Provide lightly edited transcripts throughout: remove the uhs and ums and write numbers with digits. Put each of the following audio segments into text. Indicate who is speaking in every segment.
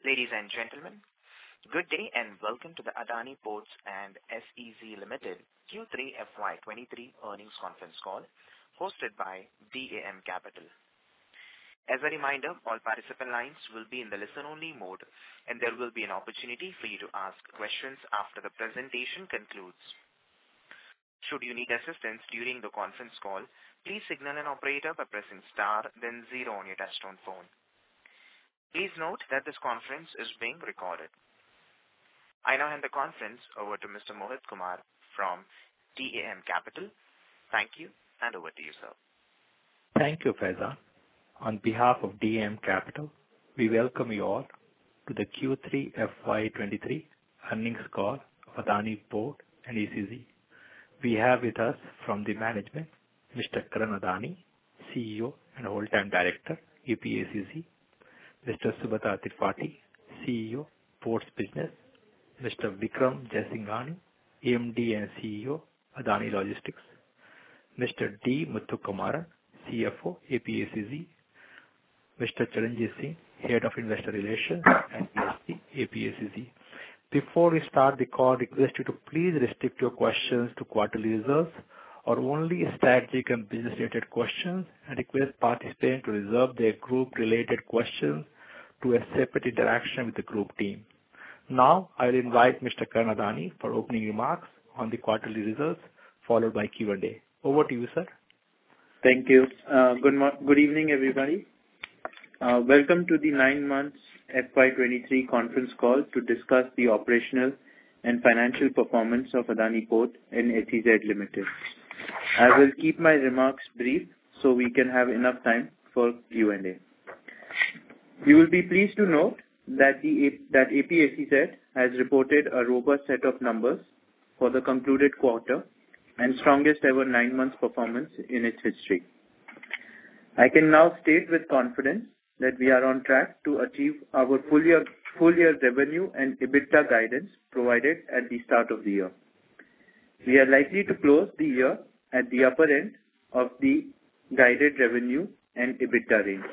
Speaker 1: Ladies and gentlemen, good day and welcome to the Adani Ports and SEZ Limited Q3 FY23 earnings conference call hosted by DAM Capital. As a reminder, all participant lines will be in the listen-only mode, and there will be an opportunity for you to ask questions after the presentation concludes. Should you need assistance during the conference call, please signal an operator by pressing star then 0 on your touchtone phone. Please note that this conference is being recorded. I now hand the conference over to Mr. Mohit Kumar from DAM Capital. Thank you, and over to you, sir.
Speaker 2: Thank you, Faizan. On behalf of DAM Capital, we welcome you all to the Q3 FY23 earnings call of Adani Port and SEZ. We have with us from the management, Mr. Karan Adani, CEO and Whole-Time Director, APSEZ, Mr. Subrat Tripathy, CEO, Ports Business, Mr. Vikram Jaisinghani, MD and CEO, Adani Logistics, Mr. D. Muthukumaran, CFO, APSEZ, Mr. Charanjit Singh, Head of Investor Relations and ESG, APSEZ. Before we start the call, request you to please restrict your questions to quarterly results or only strategic and business-related questions, and request participants to reserve their group-related questions to a separate interaction with the group team. Now, I will invite Mr. Karan Adani for opening remarks on the quarterly results, followed by Q&A. Over to you, sir.
Speaker 3: Thank you. Good evening, everybody. Welcome to the 9 months FY23 conference call to discuss the operational and financial performance of Adani Port and SEZ Limited. I will keep my remarks brief so we can have enough time for Q&A. You will be pleased to note that APSEZ has reported a robust set of numbers for the concluded quarter and strongest ever 9 months performance in its history. I can now state with confidence that we are on track to achieve our full year revenue and EBITDA guidance provided at the start of the year. We are likely to close the year at the upper end of the guided revenue and EBITDA range.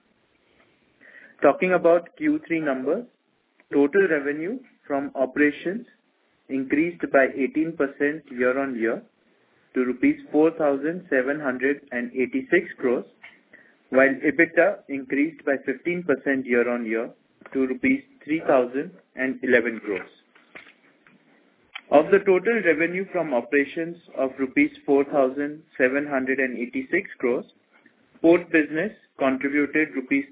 Speaker 3: Talking about Q3 numbers, total revenue from operations increased by 18% year-on-year to rupees 4,786 crores, while EBITDA increased by 15% year-on-year to rupees 3,011 crores. Of the total revenue from operations of rupees 4,786 crores, port business contributed rupees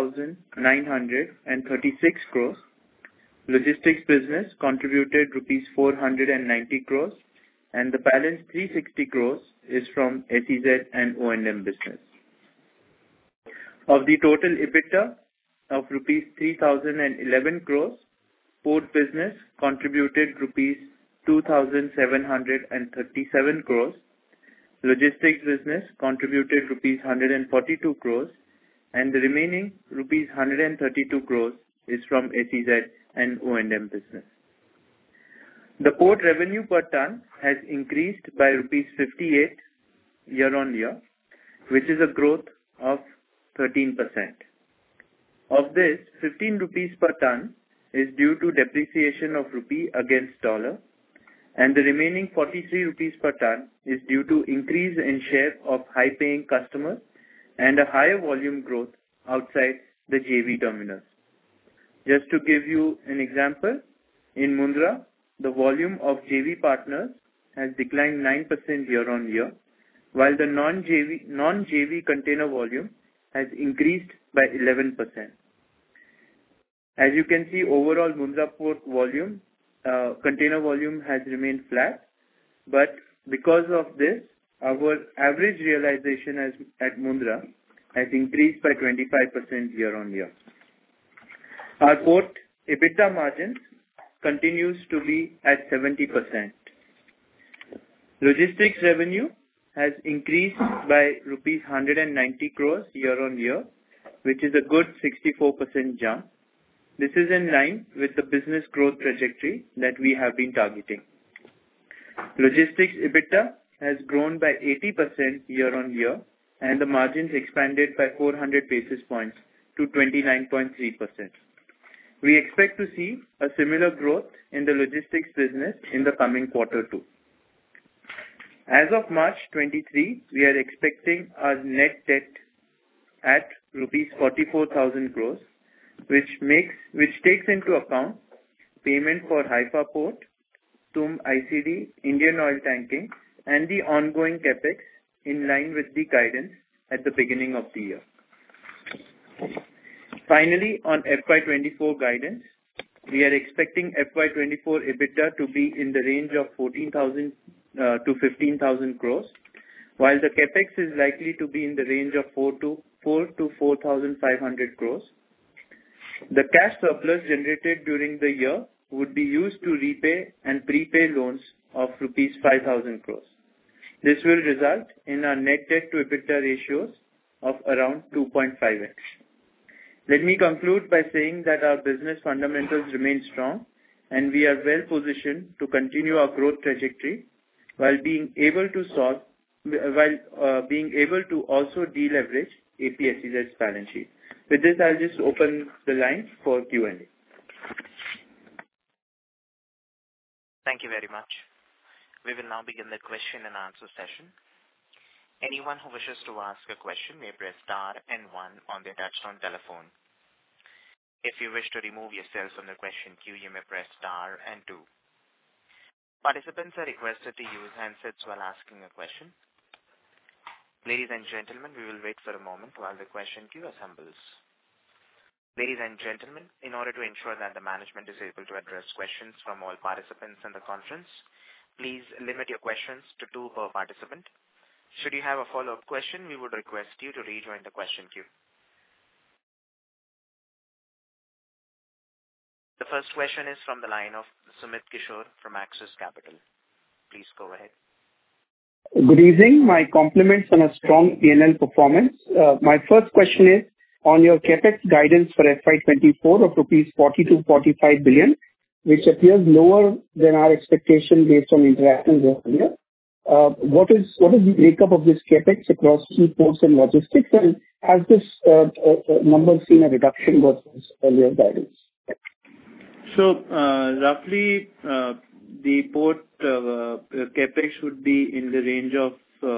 Speaker 3: 3,936 crores, logistics business contributed rupees 490 crores, and the balance 360 crores is from SEZ and O&M business. Of the total EBITDA of rupees 3,011 crores, port business contributed rupees 2,737 crores, logistics business contributed rupees 142 crores, and the remaining rupees 132 crores is from SEZ and O&M business. The port revenue per ton has increased by rupees 58 year-on-year, which is a growth of 13%. Of this, 15 rupees per ton is due to depreciation of rupee against dollar, and the remaining 43 rupees per ton is due to increase in share of high-paying customers and a higher volume growth outside the JV terminals. Just to give you an example, in Mundra, the volume of JV partners has declined 9% year-on-year, while the non-JV container volume has increased by 11%. As you can see, overall Mundra port volume, container volume has remained flat, but because of this, our average realization at Mundra has increased by 25% year-on-year. Our port EBITDA margin continues to be at 70%. Logistics revenue has increased by rupees 190 crores year-on-year, which is a good 64% jump. This is in line with the business growth trajectory that we have been targeting. Logistics EBITDA has grown by 80% year-on-year, and the margins expanded by 400 basis points to 29.3%. We expect to see a similar growth in the logistics business in the coming quarter too. As of March 23, we are expecting our net debt at rupees 44,000 crores, which takes into account payment for Haifa Port, TUM ICD, Indian Oil Tanking, and the ongoing capex in line with the guidance at the beginning of the year. Finally, on FY24 guidance, we are expecting FY24 EBITDA to be in the range of 14,000 to 15,000 crores, while the capex is likely to be in the range of 4 to 4,500 crores. The cash surplus generated during the year would be used to repay and prepay loans of rupees 5,000 crores. This will result in our net debt to EBITDA ratios of around 2.5x. Let me conclude by saying that our business fundamentals remain strong and we are well positioned to continue our growth trajectory while being able to also deleverage APSEZ's balance sheet. With this, I'll just open the line for Q&A.
Speaker 1: Thank you very much. We will now begin the question and answer session. Anyone who wishes to ask a question may press star and 1 on their touchtone telephone. If you wish to remove yourself from the question queue, you may press star and 2. Participants are requested to use handsets while asking a question. Ladies and gentlemen, we will wait for a moment while the question queue assembles. Ladies and gentlemen, in order to ensure that the management is able to address questions from all participants in the conference, please limit your questions to 2 per participant. Should you have a follow-up question, we would request you to rejoin the question queue. The first question is from the line of Sumit Kishore from Axis Capital. Please go ahead.
Speaker 4: Good evening. My compliments on a strong P&L performance. My first question is on your capex guidance for FY24 of rupees 40 to 45 billion, which appears lower than our expectation based on interactions earlier. What is the breakup of this capex across key ports and logistics, and has this number seen a reduction versus earlier guidance?
Speaker 3: So, roughly, the port capex would be in the range of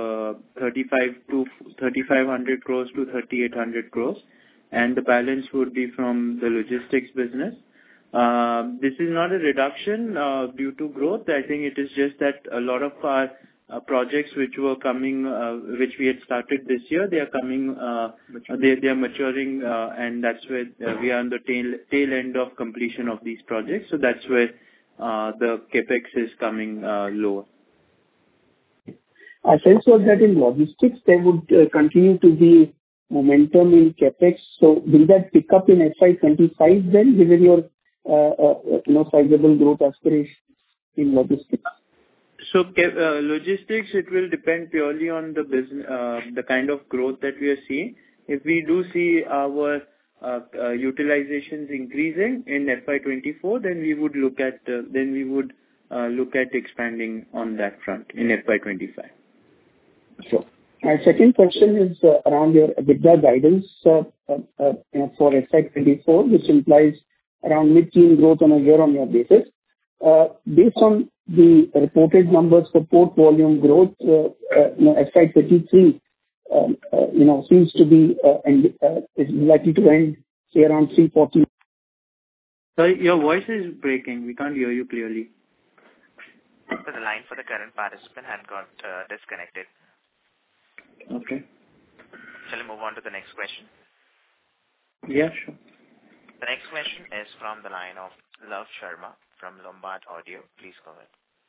Speaker 3: 3,500 crores to 3,800 crores, and the balance would be from the logistics business. This is not a reduction due to growth. I think it is just that a lot of our projects which were coming, which we had started this year, they are coming, they are maturing, and that's where we are on the tail end of completion of these projects. So that's where the capex is coming lower.
Speaker 4: Our sense was that in logistics there would continue to be momentum in capex. So will that pick up in FY25 then, given your sizable growth aspirations in logistics?
Speaker 3: So logistics, it will depend purely on the business, the kind of growth that we are seeing. If we do see our utilizations increasing in FY24, then we would look at expanding on that front in FY25.
Speaker 4: Sure. My second question is around your EBITDA guidance for FY24, which implies around mid-teen growth on a year-on-year basis. Based on the reported numbers for port volume growth, FY23 seems to be is likely to end say around 340.
Speaker 3: Sorry, your voice is breaking. We can't hear you clearly.
Speaker 1: So the line for the current participant had got disconnected.
Speaker 3: Okay.
Speaker 1: Shall we move on to the next question?
Speaker 3: Yeah, sure.
Speaker 1: The next question is from the line of Love Sharma from Lombard Audio. Please go ahead.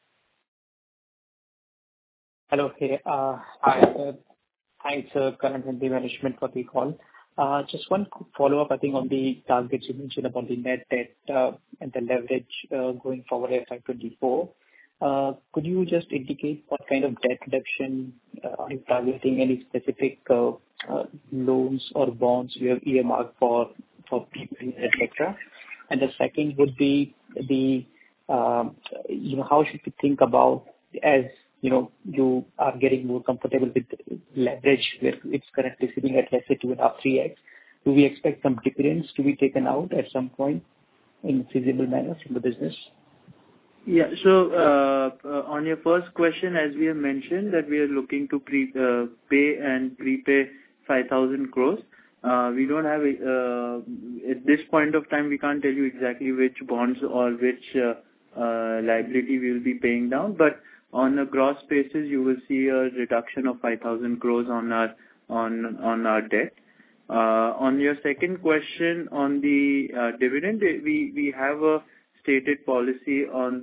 Speaker 5: Hello. Hey, thanks, Karan and the management for the call. Just one quick follow-up, I think, on the targets you mentioned about the net debt and the leverage going forward at FY24. Could you just indicate what kind of debt reduction are you targeting? Any specific loans or bonds you have earmarked for prepayment, etc.? And the second would be how should we think about, as you are getting more comfortable with leverage where it's currently sitting at, let's say, 2.5, 3x. Do we expect some dividends to be taken out at some point? in feasible manner from the business?
Speaker 3: Yeah. So, on your first question, as we have mentioned, that we are looking to pay and prepay 5,000 crores. We don't have at this point of time, we can't tell you exactly which bonds or which liability we will be paying down, but on a gross basis, you will see a reduction of 5,000 crores on our debt. On your second question on the dividend, we have a stated policy on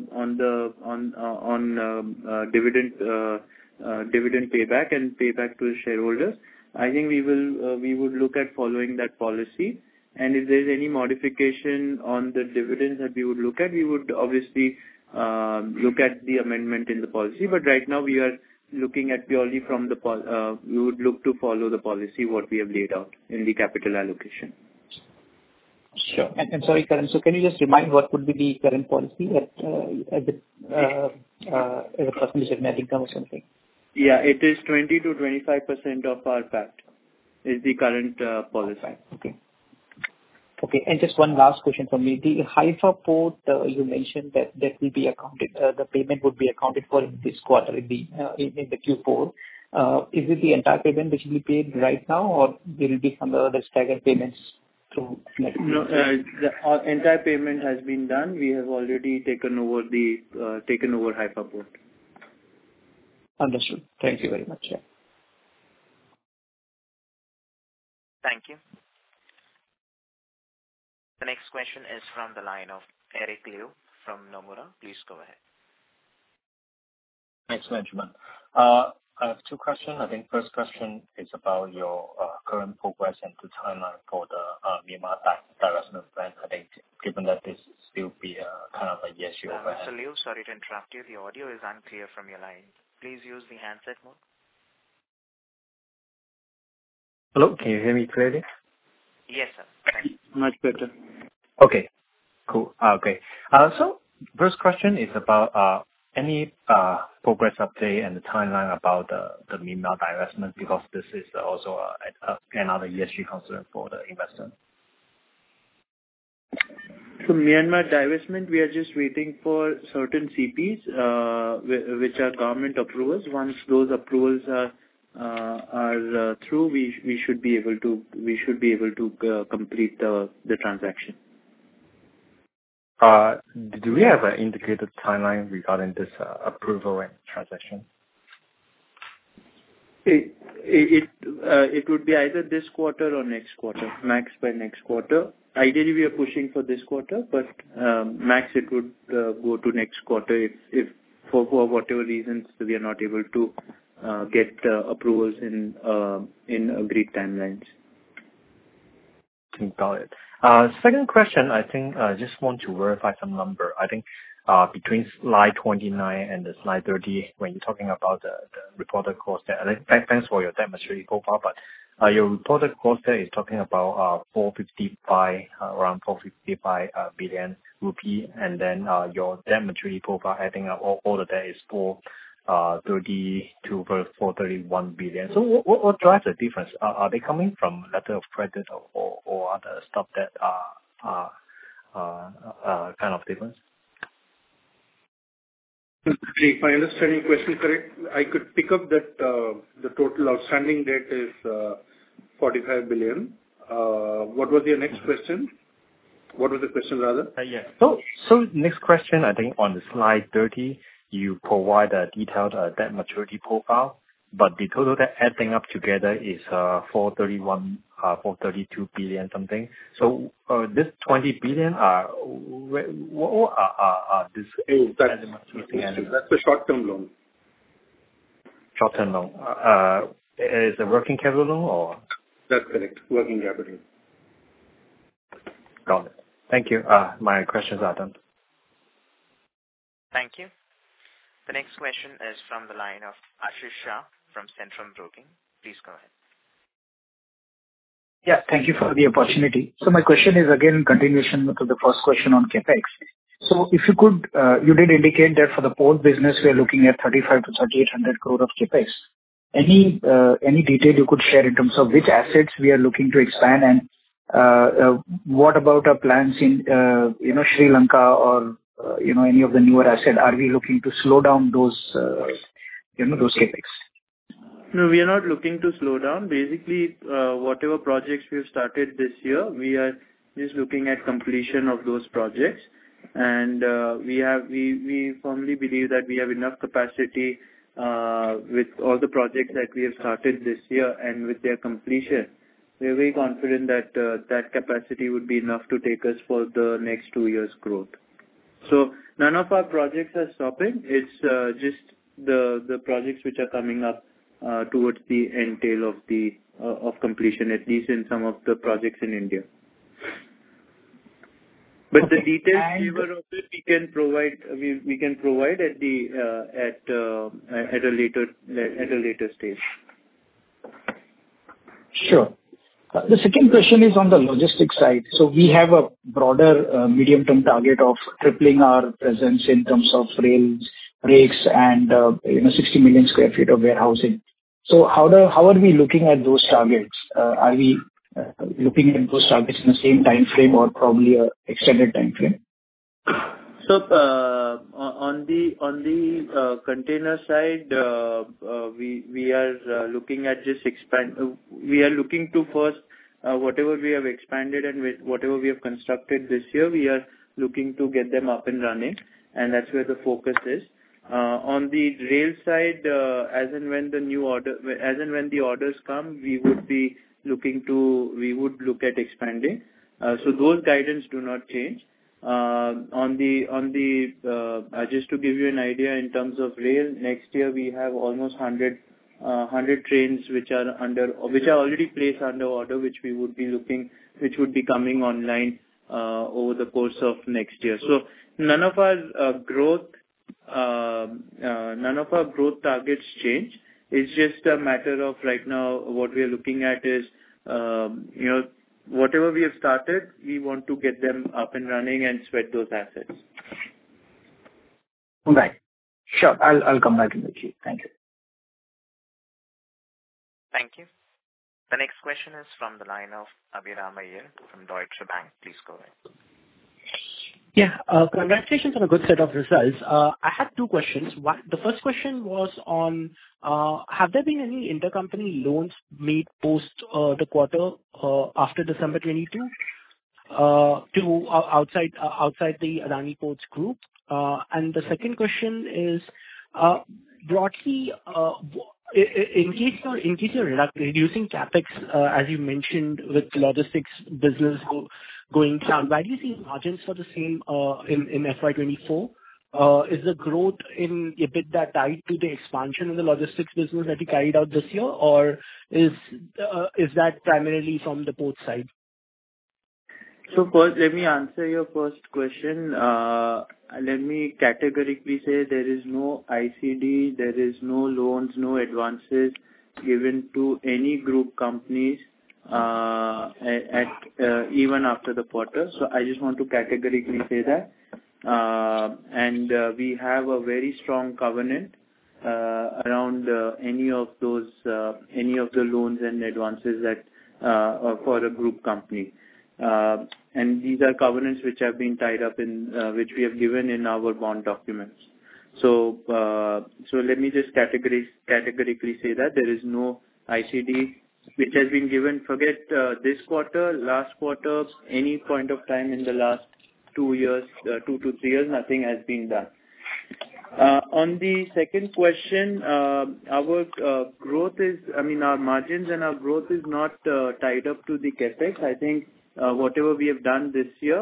Speaker 3: dividend payback and payback to the shareholders. I think we would look at following that policy. And if there's any modification on the dividends that we would look at, we would obviously look at the amendment in the policy. But right now we are looking at purely from the we would look to follow the policy what we have laid out in the capital allocation.
Speaker 5: Sure. And sorry, Karan, so can you just remind what would be the current policy as a percentage of net income or something?
Speaker 3: Yeah, it is 20 to 25% of our PAT is the current policy.
Speaker 5: Okay. And just one last question from me. The Haifa port, you mentioned that will be accounted, the payment would be accounted for in this quarter, in the Q4. Is it the entire payment which will be paid right now, or will it be some other staggered payments through next year?
Speaker 3: No, the entire payment has been done. We have already taken over Haifa port.
Speaker 5: Understood. Thank you very much. Yeah.
Speaker 1: Thank you. The next question is from the line of Eric Liu from Nomura. Please go ahead.
Speaker 6: Thanks, management. I have two questions. I think first question is about your current progress and the timeline for the Myanmar divestment plan. I think given that this still be kind of a yes or no.
Speaker 1: Mr. Liu, sorry to interrupt you. The audio is unclear from your line. Please use the handset mode.
Speaker 6: Hello, can you hear me clearly?
Speaker 1: Yes, sir. Thank you.
Speaker 3: Much better.
Speaker 6: Okay, cool. Okay. So first question is about any progress update and the timeline about the Myanmar divestment, because this is also another ESG concern for the investor.
Speaker 3: So Myanmar divestment, we are just waiting for certain CPs, which are government approvals. Once those approvals are through, we should be able to complete the transaction.
Speaker 6: Do we have an indicated timeline regarding this approval and transaction?
Speaker 3: It would be either this quarter or next quarter, max by next quarter. Ideally, we are pushing for this quarter, but max it would go to next quarter if for whatever reasons we are not able to get approvals in agreed timelines.
Speaker 6: Got it. Second question, I think I just want to verify some number. I think between slide 29 and the slide 30, when you're talking about the reported cost there, I think thanks for your debt maturity profile, but your reported cost there is talking about around 455 billion rupee, and then your debt maturity profile adding up all of that is 430 to 431 billion. So what drives the difference? Are they coming from letter of credit or other stuff that are kind of difference?
Speaker 7: If I understand your question correct, I could pick up that the total outstanding debt is 45 billion. What was your next question? What was the question rather?
Speaker 6: Yeah. So next question, I think on the slide 30, you provide a detailed debt maturity profile, but the total debt adding up together is 432 billion something. So this 20 billion what are this?
Speaker 7: That's a short-term loan.
Speaker 6: Short-term loan. Is it working capital loan or?
Speaker 7: That's correct. Working capital.
Speaker 6: Got it. Thank you. My questions are done.
Speaker 1: Thank you. The next question is from the line of Ashish Shah from Centrum Broking. Please go ahead.
Speaker 8: Yeah, thank you for the opportunity. So my question is again in continuation to the first question on CapEx. So if you could, you did indicate that for the port business, we are looking at 35 to 3,800 crore of CapEx. Any detail you could share in terms of which assets we are looking to expand, and What about our plans in, Sri Lanka or, any of the newer asset? Are we looking to slow down those CapEx?
Speaker 3: No, we are not looking to slow down. Basically, whatever projects we have started this year, we are just looking at completion of those projects. And we firmly believe that we have enough capacity with all the projects that we have started this year, and with their completion, we are very confident that that capacity would be enough to take us for the next 2 years' growth. So none of our projects are stopping. It's just the projects which are coming up towards the end tail of completion, at least in some of the projects in India. But the detailed flavor of it we can provide at a later stage.
Speaker 8: Sure. The second question is on the logistics side. So we have a broader medium-term target of tripling our presence in terms of rails, rakes, and 60 million square feet of warehousing. So how are we looking at those targets? Are we looking at those targets in the same time frame or probably a extended time frame?
Speaker 3: So on the container side, we are looking at just expand. We are looking to first whatever we have expanded and with whatever we have constructed this year, we are looking to get them up and running, and that's where the focus is. On the rail side, as and when the orders come, we would look at expanding. So those guidance do not change. Just to give you an idea in terms of rail, next year we have almost 100 trains which are already placed under order, which would be coming online over the course of next year. So none of our growth targets change. It's just a matter of right now what we are looking at is whatever we have started, we want to get them up and running and sweat those assets.
Speaker 8: Right. Sure. I'll come back in the queue. Thank you.
Speaker 1: Thank you. The next question is from the line of Abhiram Iyer from Deutsche Bank. Please go ahead.
Speaker 9: Yeah. Congratulations on a good set of results. I had two questions. The first question was on, have there been any intercompany loans made post the quarter after December 22 to outside the Adani Ports Group? And the second question is, broadly, in case you're reducing capex, as you mentioned, with logistics business going down, where do you see margins for the same in FY24? Is the growth in EBITDA tied to the expansion in the logistics business that you carried out this year, or is that primarily from the port side?
Speaker 3: So first, let me answer your first question. Let me categorically say there is no ICD, there is no loans, no advances given to any group companies even after the quarter. So I just want to categorically say that. And we have a very strong covenant around any of the loans and advances that for a group company. And these are covenants which have been tied up in which we have given in our bond documents. So let me just categorically say that there is no ICD which has been given. Forget this quarter, last quarter, any point of time in the last 2 years, 2 to 3 years, nothing has been done. On the second question, our growth is, our margins and our growth is not tied up to the capex. I think whatever we have done this year,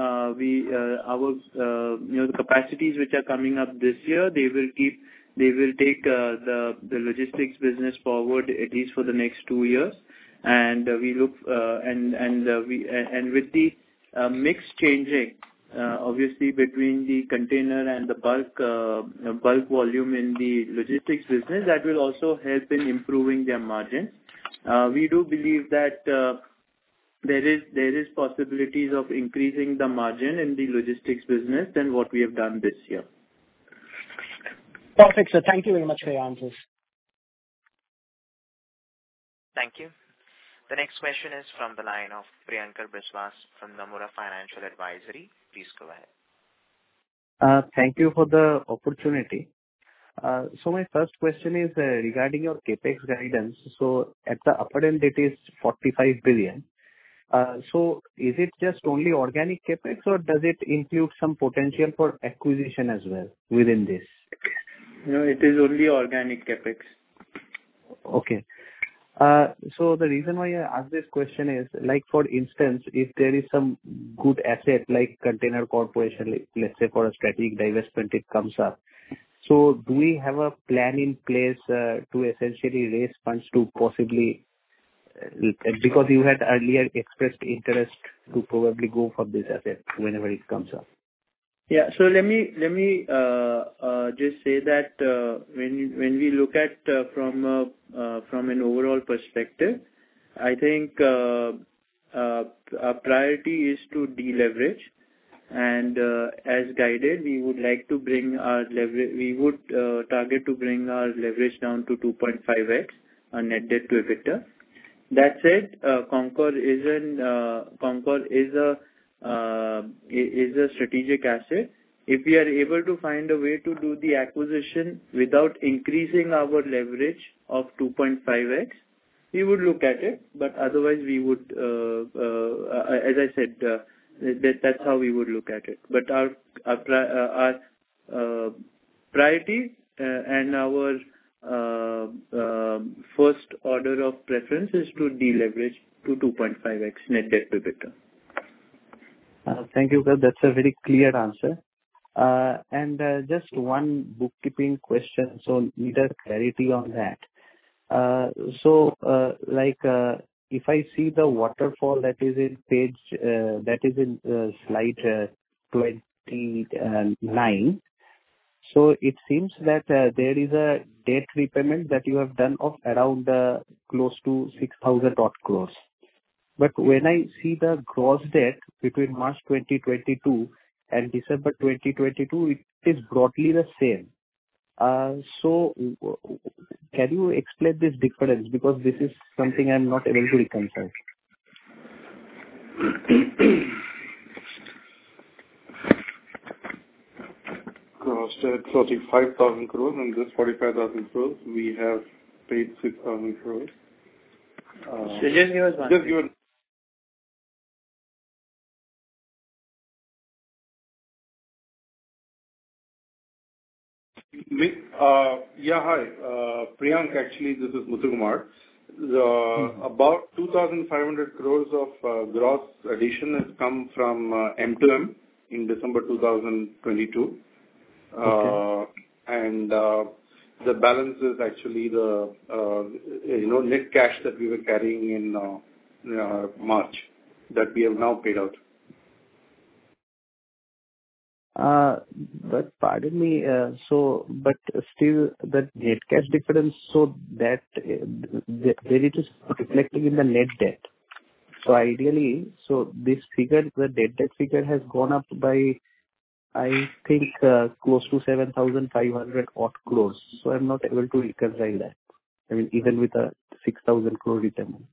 Speaker 3: the capacities which are coming up this year, they will take the logistics business forward at least for the next 2 years. And we look and with the mix changing, obviously between the container and the bulk volume in the logistics business, that will also help in improving their margins. We do believe that there is possibilities of increasing the margin in the logistics business than what we have done this year.
Speaker 9: Perfect, sir. Thank you very much for your answers.
Speaker 1: Thank you. The next question is from the line of Priyankar Biswas from Nomura Financial Advisory. Please go ahead.
Speaker 10: Thank you for the opportunity. So my first question is regarding your CapEx guidance. So at the upper end, it is 45 billion. So is it just only organic CapEx, or does it include some potential for acquisition as well within this?
Speaker 3: No, it is only organic CapEx.
Speaker 10: Okay. So the reason why I ask this question is, like, for instance, if there is some good asset like Container Corporation, let's say for a strategic divestment, it comes up. So do we have a plan in place to essentially raise funds to possibly, because you had earlier expressed interest to probably go for this asset whenever it comes up?
Speaker 3: Yeah. So let me just say that when we look at from an overall perspective, I think our priority is to deleverage, and as guided, we would like to bring our leverage. We would target to bring our leverage down to 2.5x on net debt to EBITDA. That said, Concor is a strategic asset. If we are able to find a way to do the acquisition without increasing our leverage of 2.5x, we would look at it. But otherwise, we would, as I said, that's how we would look at it. But our priority and our first order of preference is to deleverage to 2.5x net debt to EBITDA.
Speaker 10: Thank you, sir. That's a very clear answer. And just one bookkeeping question, so need a clarity on that. If I see the waterfall that is in page, that is in slide 29, so it seems that there is a debt repayment that you have done of around close to 6,000 odd crores. But when I see the gross debt between March 2022 and December 2022, it is broadly the same. So can you explain this difference? Because this is something I'm not able to reconcile.
Speaker 7: Gross debt 45,000 crores, and this 45,000 crores, we have paid 6,000 crores.
Speaker 3: So just give us one.
Speaker 7: Hi. Priyank, actually, this is Muthukumar. About 2,500 crores of gross addition has come from M2M in December 2022.
Speaker 10: Okay.
Speaker 7: And the balance is actually the net cash that we were carrying in March that we have now paid out.
Speaker 10: But pardon me, but still the net cash difference, so that there it is reflecting in the net debt. So ideally, this figure, the net debt figure has gone up by, I think, close to 7,500 odd crores. So I'm not able to reconcile that. I mean, even with a 6,000 crore return.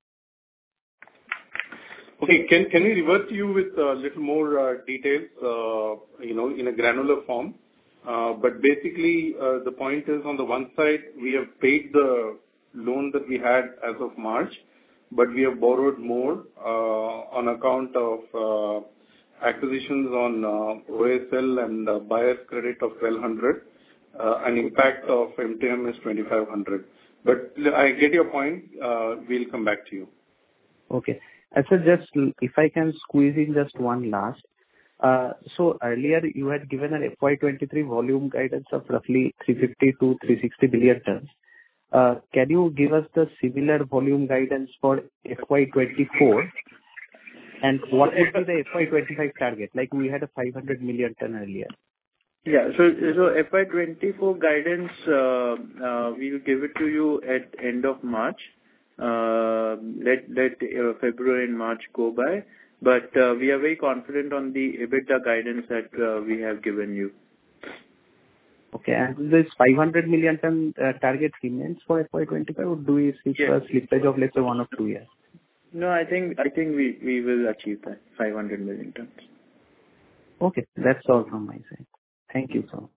Speaker 7: Okay. Can we revert to you with a little more details, in a granular form? But basically, the point is, on the one side, we have paid the loan that we had as of March, but we have borrowed more on account of acquisitions on OSL and buyer's credit of 1,200. An impact of MTM is 2,500. But I get your point. We'll come back to you.
Speaker 10: Okay. So just if I can squeeze in just one last. So earlier you had given an FY23 volume guidance of roughly 350 to 360 billion tons. Can you give us the similar volume guidance for FY24? And what would be the FY25 target? Like we had a 500 million ton earlier.
Speaker 3: Yeah. So FY24 guidance, we will give it to you at end of March. Let February and March go by, but we are very confident on the EBITDA guidance that we have given you.
Speaker 10: Okay. And this 500 million ton target remains for FY25, or do we see a slippage of, let's say, 1 or 2 years?
Speaker 3: No, I think we will achieve that 500 million tons.
Speaker 10: Okay, that's all from my side. Thank you, sir.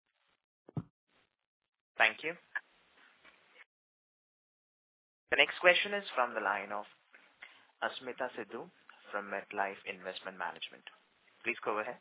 Speaker 1: Thank you. The next question is from the line of Asmita Sidhu from MetLife Investment Management. Please go ahead.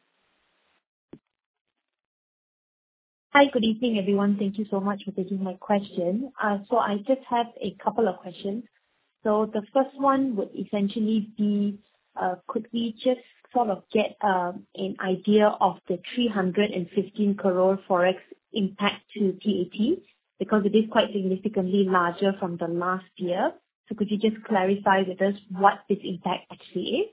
Speaker 11: Hi, good evening, everyone. Thank you so much for taking my question. So I just have a couple of questions. So the first one would essentially be, could we just sort of get an idea of the 315 crore forex impact to PAT? Because it is quite significantly larger from the last year. So could you just clarify with us what this impact actually is?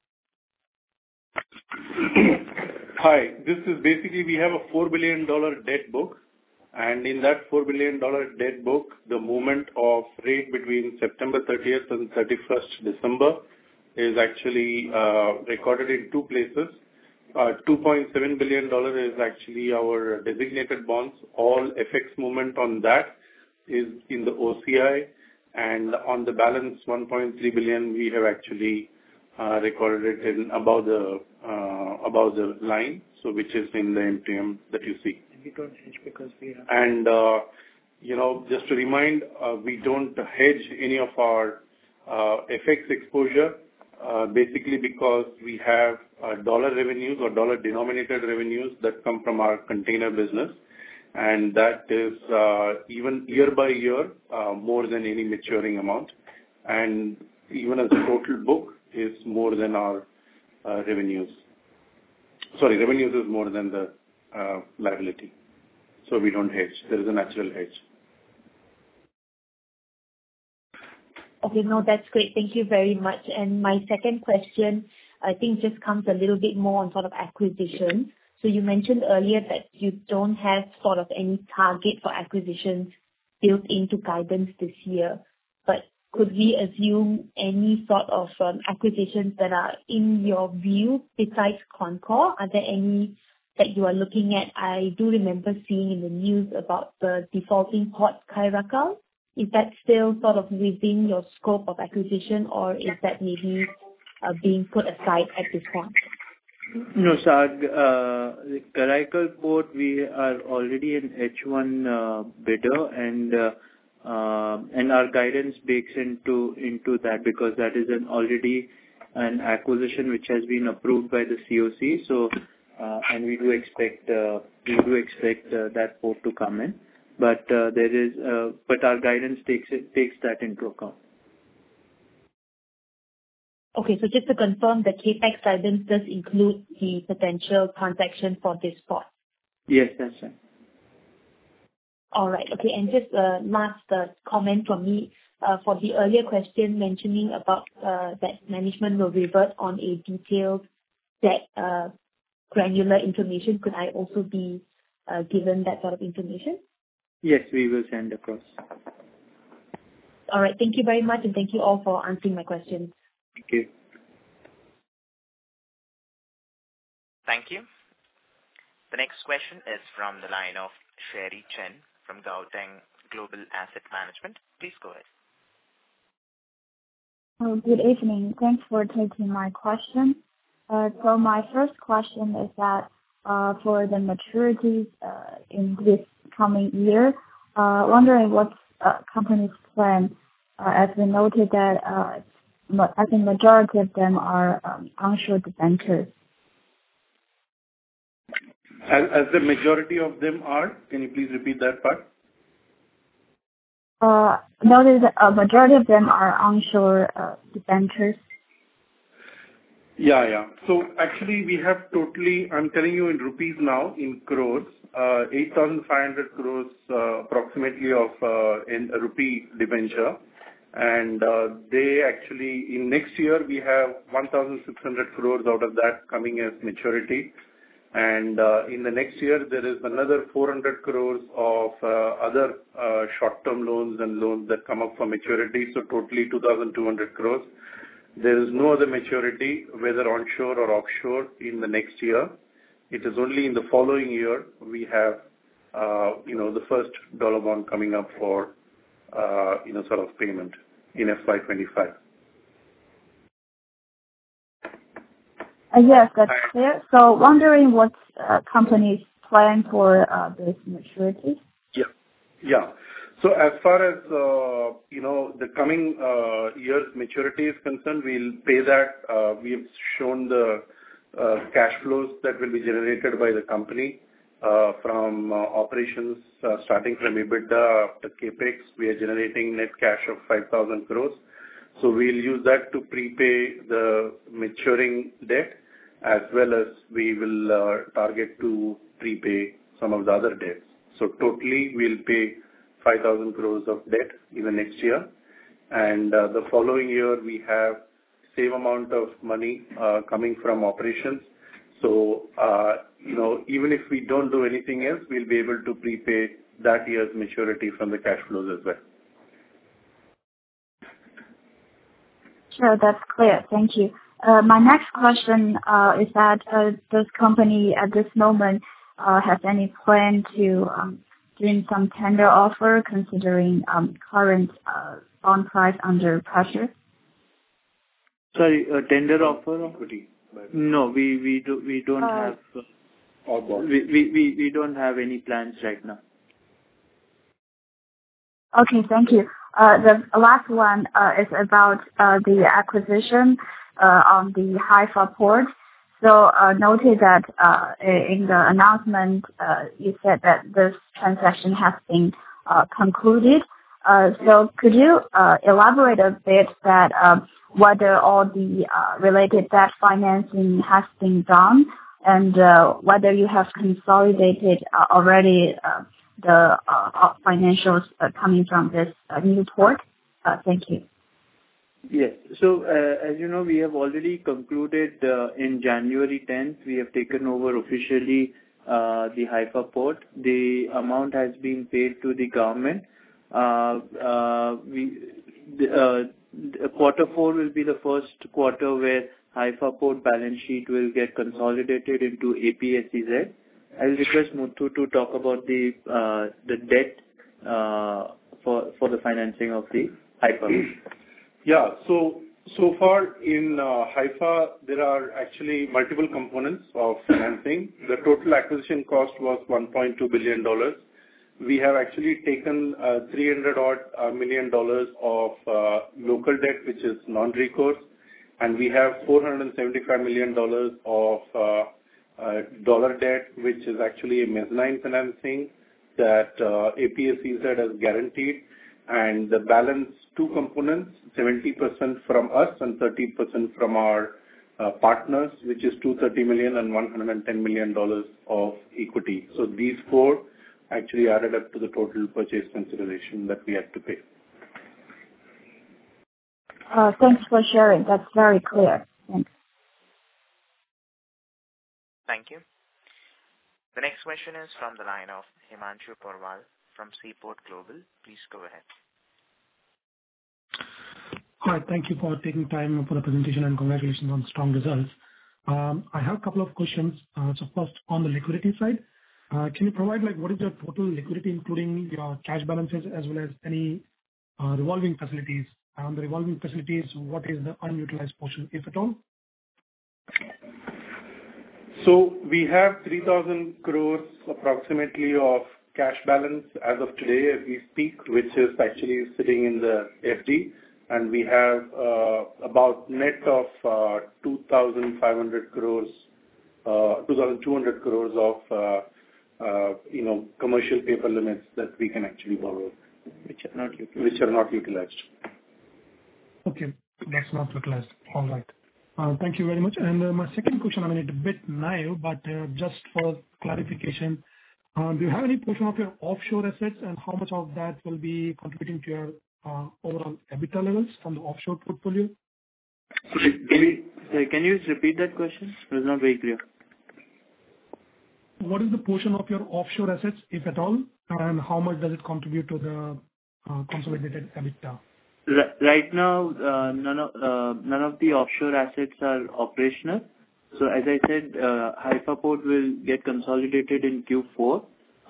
Speaker 7: Hi, this is basically we have a $4 billion debt book, and in that $4 billion debt book, the movement of rate between September 30th and 31st December is actually recorded in two places. $2.7 billion is actually our designated bonds. All FX movement on that is in the OCI, and on the balance 1.3 billion we have actually recorded it in above the line, so which is in the MTM that you see.
Speaker 3: We don't hedge because we have.
Speaker 7: And just to remind, we don't hedge any of our FX exposure, basically because we have dollar revenues or dollar denominated revenues that come from our container business, and that is even year by year more than any maturing amount, and even as a total book is more than our revenues. Sorry, revenues is more than the liability. So we don't hedge. There is a natural hedge.
Speaker 11: Okay, no, that's great. Thank you very much. And my second question, I think, just comes a little bit more on sort of acquisitions. So you mentioned earlier that you don't have sort of any target for acquisitions built into guidance this year. But could we assume any sort of acquisitions that are in your view besides Concor? Are there any that you are looking at? I do remember seeing in the news about the defaulting port Kairakal. Is that still sort of within your scope of acquisition, or is that maybe being put aside at this point?
Speaker 3: No, Sag, the Karaikal port, we are already an H1 bidder, and our guidance bakes into that because that is already an acquisition which has been approved by the COC. So, and we do expect that port to come in, but our guidance takes that into account.
Speaker 11: Okay, so just to confirm, the CapEx guidance does include the potential transaction for this port?
Speaker 3: Yes, that's right.
Speaker 11: All right. Okay, and just last comment from me for the earlier question mentioning about that management will revert on a detailed debt granular information. Could I also be given that sort of information?
Speaker 3: Yes, we will send across.
Speaker 11: All right. Thank you very much, and thank you all for answering my questions.
Speaker 3: Thank you.
Speaker 1: Thank you. The next question is from the line of Sherry Chen from Gauteng Global Asset Management. Please go ahead.
Speaker 12: Good evening. Thanks for taking my question. So my first question is that for the maturities in this coming year, wondering what's company's plan, as we noted that I think majority of them are onshore debentures.
Speaker 7: As the majority of them are, can you please repeat that part?
Speaker 12: Noted a majority of them are onshore debentures.
Speaker 7: Yeah. So actually we have totally, I'm telling you in rupees now, in crores, 8,500 crores approximately of in rupee debenture. And they actually, in next year, we have 1,600 crores out of that coming as maturity. And in the next year, there is another 400 crores of other short-term loans and loans that come up for maturity. So totally 2,200 crores. There is no other maturity, whether onshore or offshore, in the next year. It is only in the following year we have, the first dollar bond coming up for, sort of payment in FY25.
Speaker 12: Yes, that's clear. So wondering what company's plan for this maturity?
Speaker 7: Yeah. So as far as, the coming year's maturity is concerned, we'll pay that. We've shown the cash flows that will be generated by the company from operations, starting from EBITDA after CapEx. We are generating net cash of 5,000 crores. So we'll use that to prepay the maturing debt, as well as we will target to prepay some of the other debts. So totally, we'll pay 5,000 crores of debt in the next year. And the following year, we have same amount of money coming from operations. So, even if we don't do anything else, we'll be able to prepay that year's maturity from the cash flows as well.
Speaker 12: Sure, that's clear. Thank you. My next question is that does company at this moment have any plan to doing some tender offer considering current bond price under pressure?
Speaker 3: Sorry, a tender offer? No, we don't have. We don't have any plans right now.
Speaker 12: Okay, thank you. The last one is about the acquisition on the Haifa port. So noted that in the announcement you said that this transaction has been concluded. So could you elaborate a bit that whether all the related debt financing has been done and whether you have consolidated already the financials coming from this new port? Thank you.
Speaker 3: Yes. So, as you know, we have already concluded in January 10th, we have taken over officially the Haifa port. The amount has been paid to the government. Quarter 4 will be the first quarter where Haifa port balance sheet will get consolidated into APSEZ. I will request Muthu to talk about the debt for the financing of the Haifa.
Speaker 7: Yeah. So far in Haifa, there are actually multiple components of financing. The total acquisition cost was $1.2 billion. We have actually taken $300 million of local debt, which is non-recourse, and we have $475 million of dollar debt, which is actually a mezzanine financing that APSEZ has guaranteed. And the balance two components, 70% from us and 30% from our partners, which is $230 million and $110 million of equity. So these four actually added up to the total purchase consideration that we had to pay.
Speaker 12: Thanks for sharing. That's very clear. Thanks.
Speaker 1: Thank you. The next question is from the line of Himanshu Porwal from Seaport Global. Please go ahead.
Speaker 13: Hi, thank you for taking time for the presentation and congratulations on strong results. I have a couple of questions. So first, on the liquidity side, can you provide what is your total liquidity, including your cash balances as well as any revolving facilities? On the revolving facilities, what is the unutilized portion, if at all?
Speaker 7: So we have 3,000 crores approximately of cash balance as of today as we speak, which is actually sitting in the FD. And we have about net of 2,500 crores, 2,200 crores of commercial paper limits that we can actually borrow, which are not utilized.
Speaker 13: Okay, that's not utilized. All right. Thank you very much. And my second question, it's a bit naive, but just for clarification, do you have any portion of your offshore assets and how much of that will be contributing to your overall EBITDA levels from the offshore portfolio?
Speaker 3: Sorry, can you repeat that question? It was not very clear.
Speaker 13: What is the portion of your offshore assets, if at all, and how much does it contribute to the consolidated EBITDA?
Speaker 3: Right now, none of the offshore assets are operational. So as I said, Haifa Port will get consolidated in Q4,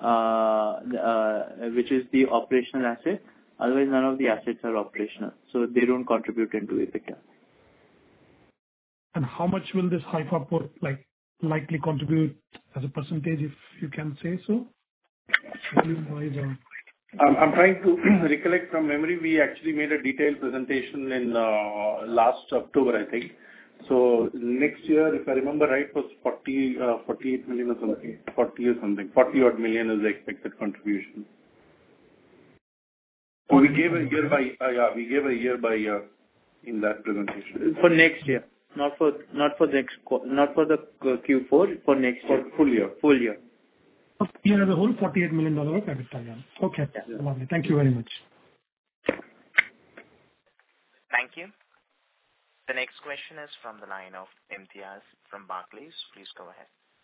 Speaker 3: which is the operational asset. Otherwise, none of the assets are operational, so they don't contribute into EBITDA.
Speaker 13: And how much will this Haifa port likely contribute as a percentage, if you can say so?
Speaker 7: I'm trying to recollect from memory. We actually made a detailed presentation in last October, I think. So next year, if I remember right, was 48 million or something, 40 odd million is the expected contribution. So we gave a year by year in that presentation.
Speaker 3: For next year, not for the Q4, for next year.
Speaker 7: For full year.
Speaker 3: Full year.
Speaker 13: Yeah, the whole $48 million of EBITDA. Okay. Yeah. Lovely. Thank you very much.
Speaker 1: Thank you. The next question is from the line of Imtiaz from Barclays. Please go ahead.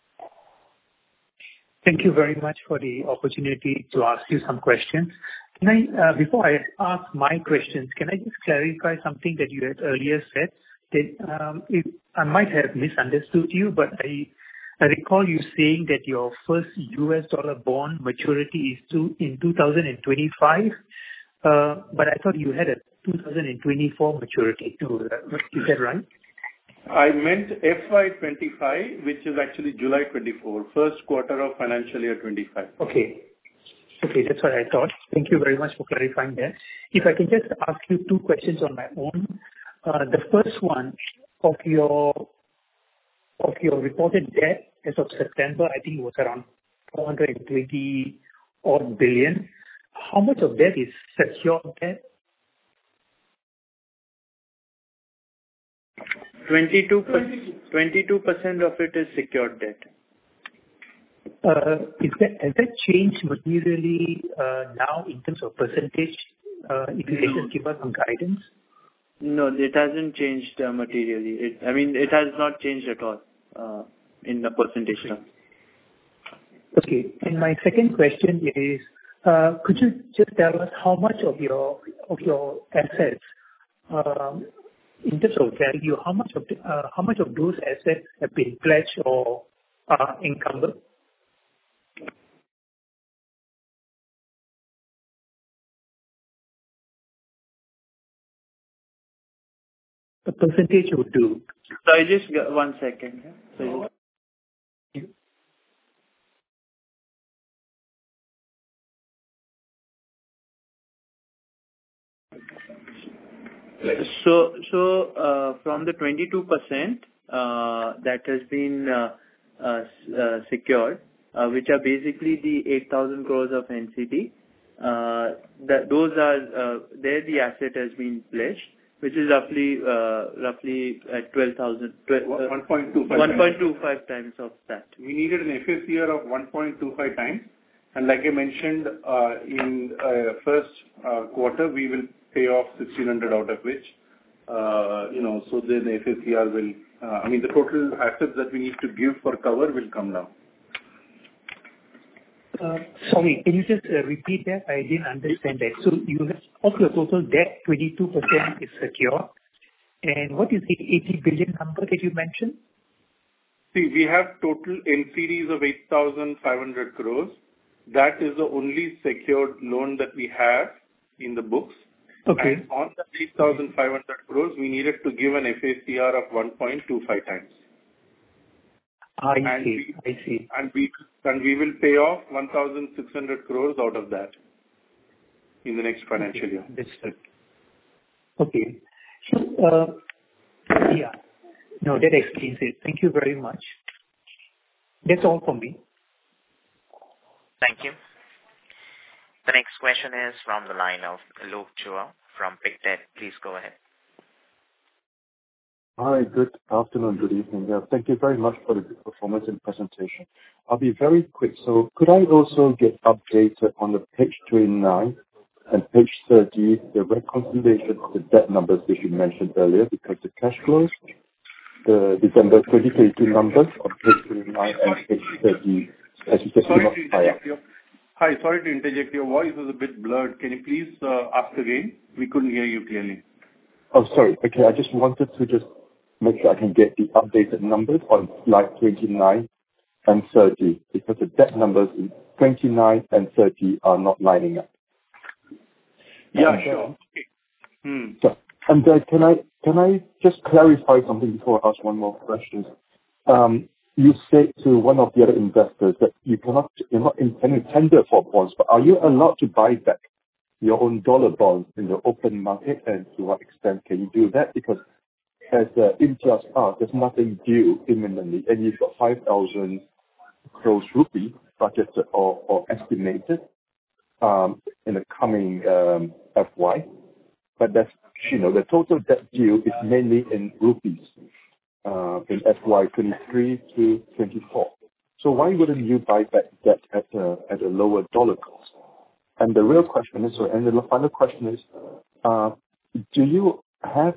Speaker 14: Thank you very much for the opportunity to ask you some questions. Before I ask my questions, can I just clarify something that you had earlier said? That I might have misunderstood you, but I recall you saying that your first US dollar bond maturity is in 2025, but I thought you had a 2024 maturity too. Is that right?
Speaker 7: I meant FY25, which is actually July 24, first quarter of financial year 25.
Speaker 14: Okay, that's what I thought. Thank you very much for clarifying that. If I can just ask you two questions on my own. The first one, of your reported debt as of September, I think it was around 420 odd billion. How much of that is secured debt?
Speaker 3: 22% of it is secured debt.
Speaker 14: Has that changed materially now in terms of percentage? If you can just give us some guidance.
Speaker 3: No, it hasn't changed materially. It has not changed at all in the percentage terms.
Speaker 14: Okay. And my second question is, could you just tell us how much of your assets, in terms of value, how much of those assets have been pledged or are encumbered? The percentage would do.
Speaker 3: Sorry, just 1 second. Sorry. So from the 22% that has been secured, which are basically the 8,000 crores of NCD, those are there. The asset has been pledged, which is roughly at 12,000. 1.25 times of that.
Speaker 7: We needed an FACR of 1.25 times, and like I mentioned, in first quarter we will pay off 1,600 out of which, so then the FACR will, the total assets that we need to give for cover will come down.
Speaker 14: Sorry, can you just repeat that? I didn't understand that. So you have, of your total debt, 22% is secure. And what is the 80 billion number that you mentioned?
Speaker 7: See, we have total NCDs of 8,500 crores. That is the only secured loan that we have in the books.
Speaker 14: Okay.
Speaker 7: And on the 8,500 crores, we needed to give an FACR of 1.25 times.
Speaker 14: I see.
Speaker 7: And we will pay off 1,600 crores out of that in the next financial year.
Speaker 14: Understood. Okay. So, that explains it. Thank you very much. That's all from me.
Speaker 1: Thank you. The next question is from the line of Luke Chua from Pictet. Please go ahead.
Speaker 15: Hi, good afternoon, good evening. Thank you very much for the good performance and presentation. I'll be very quick. So could I also get updated on the page 29 and page 30, the reconciliation of the debt numbers that you mentioned earlier, because the cash flows, the December 2022 numbers on page 29 and page 30, as you said, not higher.
Speaker 7: Hi, sorry to interject. Your voice is a bit blurred. Can you please ask again? We couldn't hear you clearly.
Speaker 15: Oh, sorry. Okay, I just wanted to make sure I can get the updated numbers on slide 29 and 30, because the debt numbers in 29 and 30 are not lining up.
Speaker 7: Yeah, sure. Okay.
Speaker 15: And can I just clarify something before I ask one more question? You said to one of the other investors that you're not intending to tender for bonds, but are you allowed to buy back your own dollar bonds in the open market, and to what extent can you do that? Because as Imtiaz asked, there's nothing due imminently, and you've got 5,000 crores rupee budgeted or estimated in the coming FY, but that's the total debt due is mainly in rupees in FY 23 to 24. So why wouldn't you buy back debt at a lower dollar cost? And the real question is, and the final question is, do you have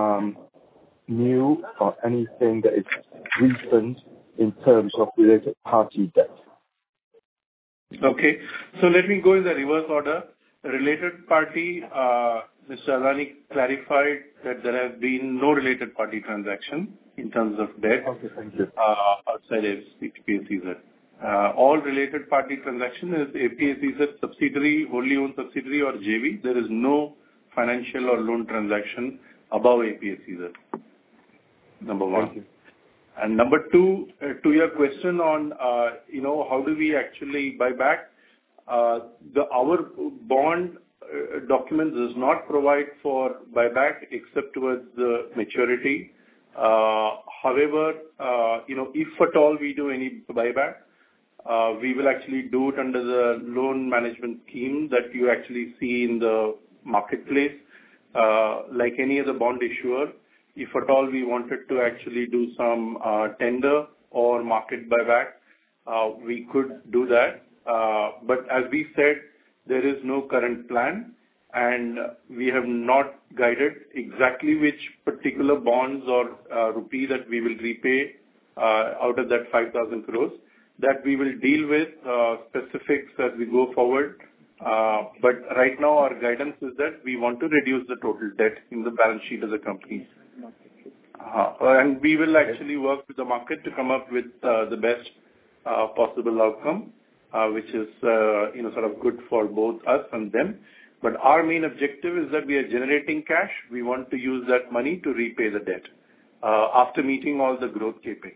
Speaker 15: new or anything that is recent in terms of related party debt?
Speaker 7: Okay. So let me go in the reverse order. Related party, Mr. Adani clarified that there has been no related party transaction in terms of debt.
Speaker 15: Okay, thank you.
Speaker 7: Outside APSEZ. All related party transaction is APSEZ subsidiary, wholly owned subsidiary or JV. There is no financial or loan transaction above APSEZ. Number one.
Speaker 15: Thank you.
Speaker 7: And number two, to your question on, how do we actually buy back? Our bond document does not provide for buyback except towards the maturity. However, if at all we do any buyback, we will actually do it under the loan management scheme that you actually see in the marketplace. Like any other bond issuer, if at all we wanted to actually do some tender or market buyback, we could do that. But as we said, there is no current plan, and we have not guided exactly which particular bonds or rupee that we will repay out of that 5,000 crores. That we will deal with specifics as we go forward. But right now our guidance is that we want to reduce the total debt in the balance sheet of the company. And we will actually work with the market to come up with the best possible outcome, which is sort of good for both us and them. But our main objective is that we are generating cash. We want to use that money to repay the debt after meeting all the growth capex.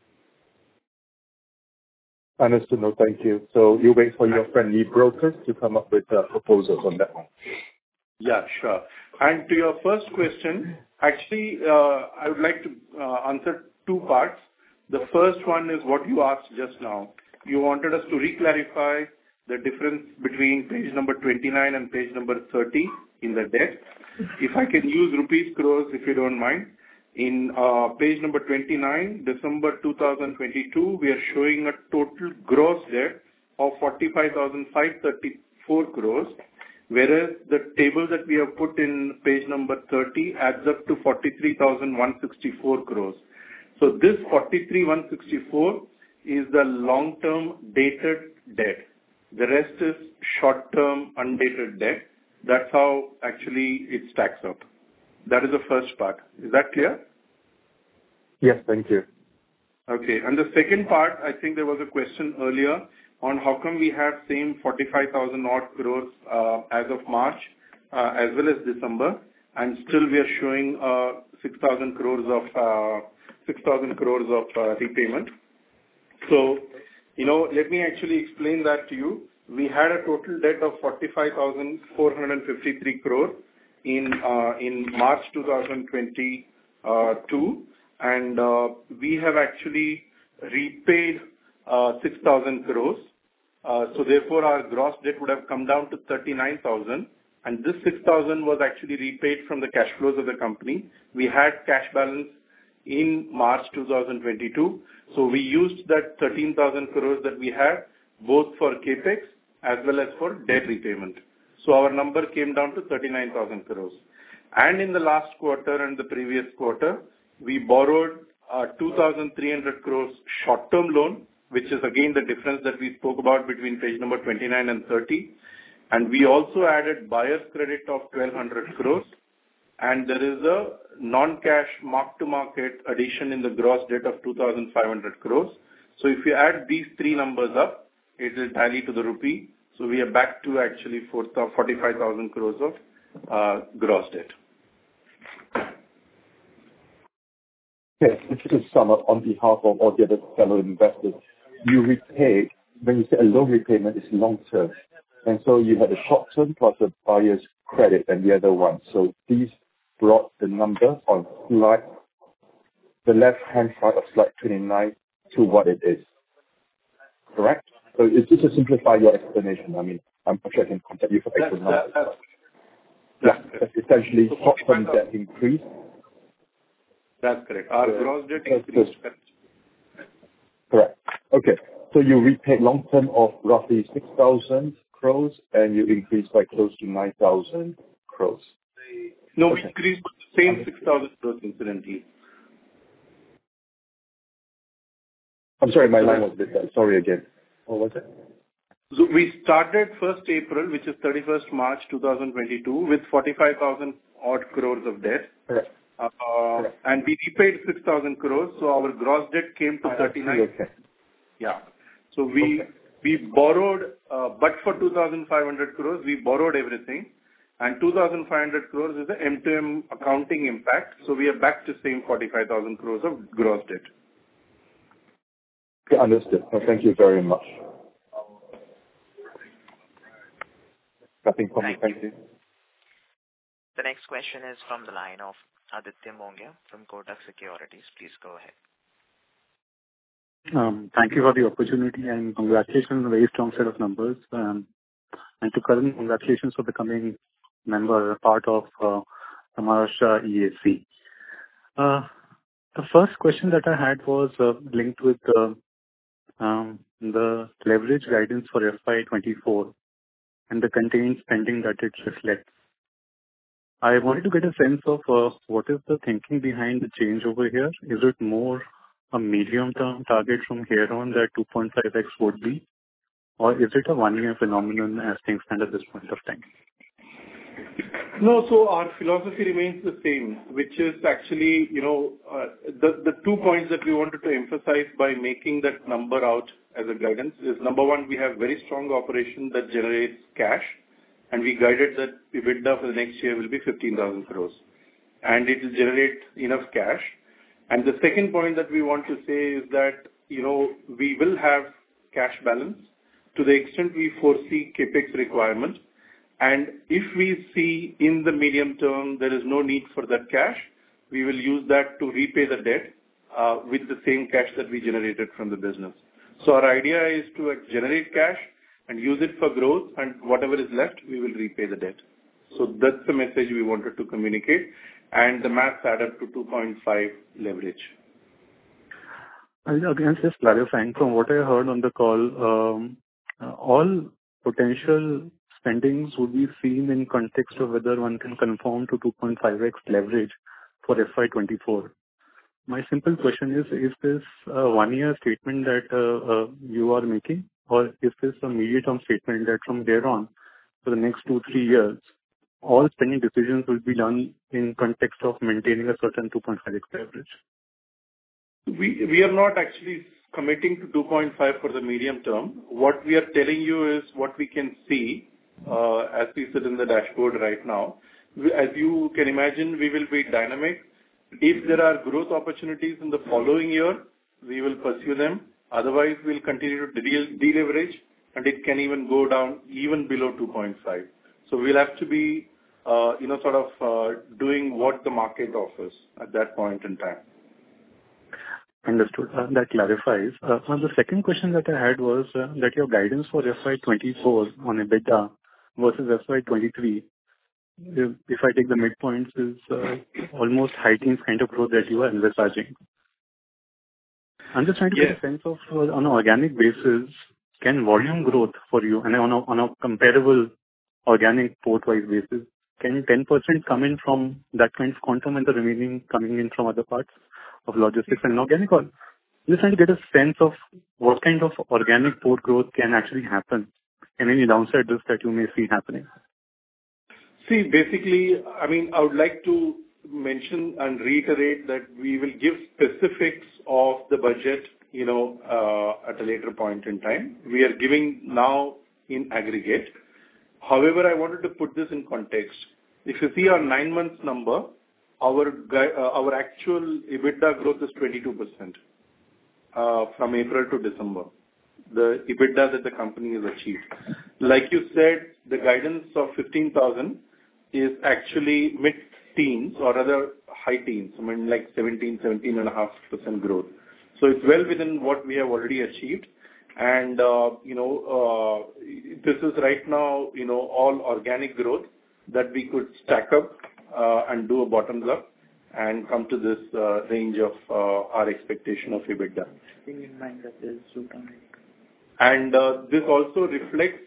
Speaker 15: Understood. No, thank you. So you wait for your friendly brokers to come up with proposals on that one.
Speaker 7: Yeah, sure. And to your first question, actually, I would like to answer two parts. The first one is what you asked just now. You wanted us to re-clarify the difference between page number 29 and page number 30 in the debt. If I can use rupees crores, if you don't mind. In page number 29, December 2022, we are showing a total gross debt of 45,534 crores, whereas the table that we have put in page number 30 adds up to 43,164 crores. So this 43,164 is the long-term dated debt. The rest is short-term undated debt. That's how actually it stacks up. That is the first part. Is that clear?
Speaker 15: Yes, thank you.
Speaker 7: Okay. And the second part, I think there was a question earlier on how come we have same 45,000 odd crores as of March as well as December, and still we are showing 6,000 crores of repayment. So, let me actually explain that to you. We had a total debt of 45,453 crore in March 2022, and we have actually repaid 6,000 crores. So therefore, our gross debt would have come down to 39,000, and this 6,000 was actually repaid from the cash flows of the company. We had cash balance in March 2022, so we used that 13,000 crores that we had both for capex as well as for debt repayment. So our number came down to 39,000 crores. And in the last quarter and the previous quarter, we borrowed 2,300 crores short-term loan, which is again the difference that we spoke about between page number 29 and 30. And we also added buyer's credit of 1,200 crores. And there is a non-cash mark-to-market addition in the gross debt of 2,500 crores. So if you add these three numbers up, it will tally to the rupee. So we are back to actually 45,000 crores of gross debt.
Speaker 15: Yes, just to sum up on behalf of all the other fellow investors, you repaid, when you say a loan repayment, it's long term. And so you had a short term plus a buyer's credit and the other one. So these brought the number on the left-hand side of slide 29 to what it is. Correct? So it's just to simplify your explanation. I mean, I'm sure I can contact you for extra numbers. That's essentially short-term debt increase.
Speaker 7: That's correct. Our gross debt increased.
Speaker 15: Correct. Okay. So you repaid long-term of roughly 6,000 crores and you increased by close to 9,000 crores.
Speaker 7: No, we increased the same 6,000 crores incidentally.
Speaker 15: I'm sorry, my line was a bit bad. Sorry again. What was it?
Speaker 7: So we started 1st April, which is 31st March 2022, with 45,000 odd crores of debt.
Speaker 15: Correct.
Speaker 7: And we repaid 6,000 crores, so our gross debt came to 39.
Speaker 15: Okay.
Speaker 7: Yeah. So we borrowed, but for 2,500 crores, we borrowed everything. And 2,500 crores is the M2M accounting impact. So we are back to same 45,000 crores of gross debt.
Speaker 15: Okay, understood. Thank you very much. Nothing from me. Thank you.
Speaker 1: The next question is from the line of Aditya Mongia from Kotak Securities. Please go ahead.
Speaker 16: Thank you for the opportunity and congratulations on a very strong set of numbers. And to Karan, congratulations for becoming part of Maharashtra EAC. The first question that I had was linked with the leverage guidance for FY24 and the contained spending that it reflects. I wanted to get a sense of what is the thinking behind the change over here. Is it more a medium-term target from here on that 2.5x would be? Or is it a one-year phenomenon as things stand at this point of time?
Speaker 7: No, so our philosophy remains the same, which is actually, the 2 points that we wanted to emphasize by making that number out as a guidance is, number one, we have very strong operation that generates cash, and we guided that EBITDA for the next year will be 15,000 crores. And it will generate enough cash. And the second point that we want to say is that, we will have cash balance to the extent we foresee CapEx requirement. And if we see in the medium term there is no need for that cash, we will use that to repay the debt with the same cash that we generated from the business. So our idea is to generate cash and use it for growth, and whatever is left, we will repay the debt. So that's the message we wanted to communicate, and the maths add up to 2.5 leverage.
Speaker 16: Again, just clarifying from what I heard on the call, all potential spendings would be seen in context of whether one can conform to 2.5x leverage for FY24. My simple question is this a one-year statement that you are making, or is this a medium-term statement that from there on, for the next 2-3 years, all spending decisions will be done in context of maintaining a certain 2.5x leverage?
Speaker 7: We are not actually committing to 2.5 for the medium term. What we are telling you is what we can see as we sit in the dashboard right now. As you can imagine, we will be dynamic. If there are growth opportunities in the following year, we will pursue them. Otherwise, we'll continue to deleverage, and it can even go down even below 2.5. So we'll have to be, doing what the market offers at that point in time.
Speaker 16: Understood. That clarifies. The second question that I had was that your guidance for FY24 on EBITDA versus FY23, if I take the midpoints, is almost high teens kind of growth that you are envisaging. I'm just trying to get a sense of, on an organic basis, can volume growth for you, and on a comparable organic port-wise basis, can 10% come in from that kind of quantum and the remaining coming in from other parts of logistics and organic? Or just trying to get a sense of what kind of organic port growth can actually happen and any downside risks that you may see happening.
Speaker 7: See, basically, I would like to mention and reiterate that we will give specifics of the budget, at a later point in time. We are giving now in aggregate. However, I wanted to put this in context. If you see our 9 months number, our actual EBITDA growth is 22% from April to December. The EBITDA that the company has achieved. Like you said, the guidance of 15,000 is actually mid-teens or rather high teens. I mean, like 17.5% growth. So it's well within what we have already achieved. And, this is right now, all organic growth that we could stack up and do a bottoms up and come to this range of our expectation of EBITDA.
Speaker 10: Keeping in mind that there's slowdown.
Speaker 7: And this also reflects,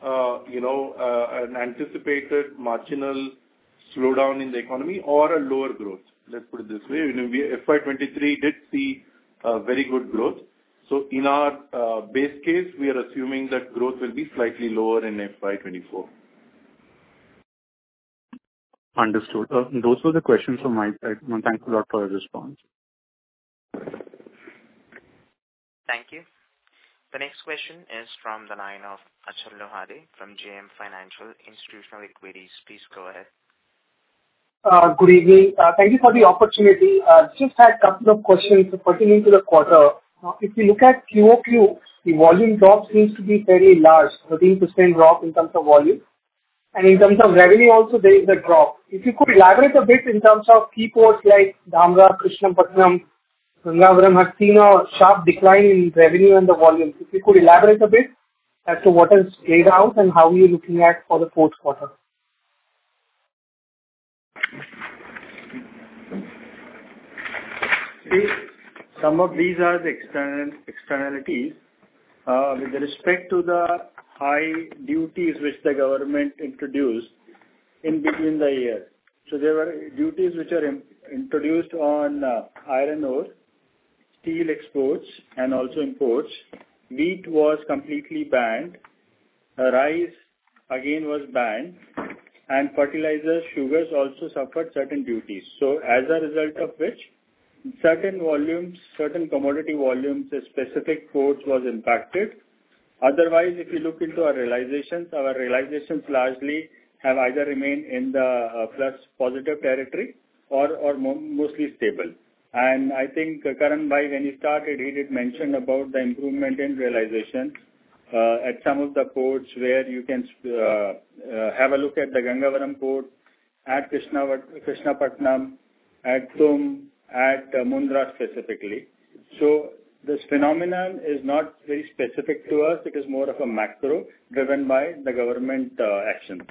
Speaker 7: an anticipated marginal slowdown in the economy or a lower growth. Let's put it this way. FY23 did see very good growth. So in our base case, we are assuming that growth will be slightly lower in FY24.
Speaker 16: Understood. Those were the questions from my side. Thanks a lot for your response.
Speaker 1: Thank you. The next question is from the line of Achal Lohade from JM Financial Institutional Equities. Please go ahead.
Speaker 17: Good evening. Thank you for the opportunity. Just had a couple of questions pertaining to the quarter. If you look at QOQ, the volume drop seems to be fairly large, 13% drop in terms of volume. And in terms of revenue also, there is a drop. If you could elaborate a bit in terms of key ports like Dhamra, Krishnapatnam, Gangavaram have seen a sharp decline in revenue and the volume. If you could elaborate a bit as to what has played out and how you're looking at for the fourth quarter.
Speaker 18: See, some of these are the externalities with respect to the high duties which the government introduced in between the year. So there were duties which are introduced on iron ore, steel exports and also imports. Wheat was completely banned. Rice again was banned. And fertilizers, sugars also suffered certain duties. So as a result of which, certain volumes, certain commodity volumes, specific ports was impacted. Otherwise, if you look into our realizations largely have either remained in the plus positive territory or mostly stable. And I think Karan Bhai, when he started, he did mention about the improvement in realization at some of the ports where you can have a look at the Gangavaram port, at Krishnapatnam, at Tumb, at Mundra specifically. So this phenomenon is not very specific to us. It is more of a macro driven by the government action.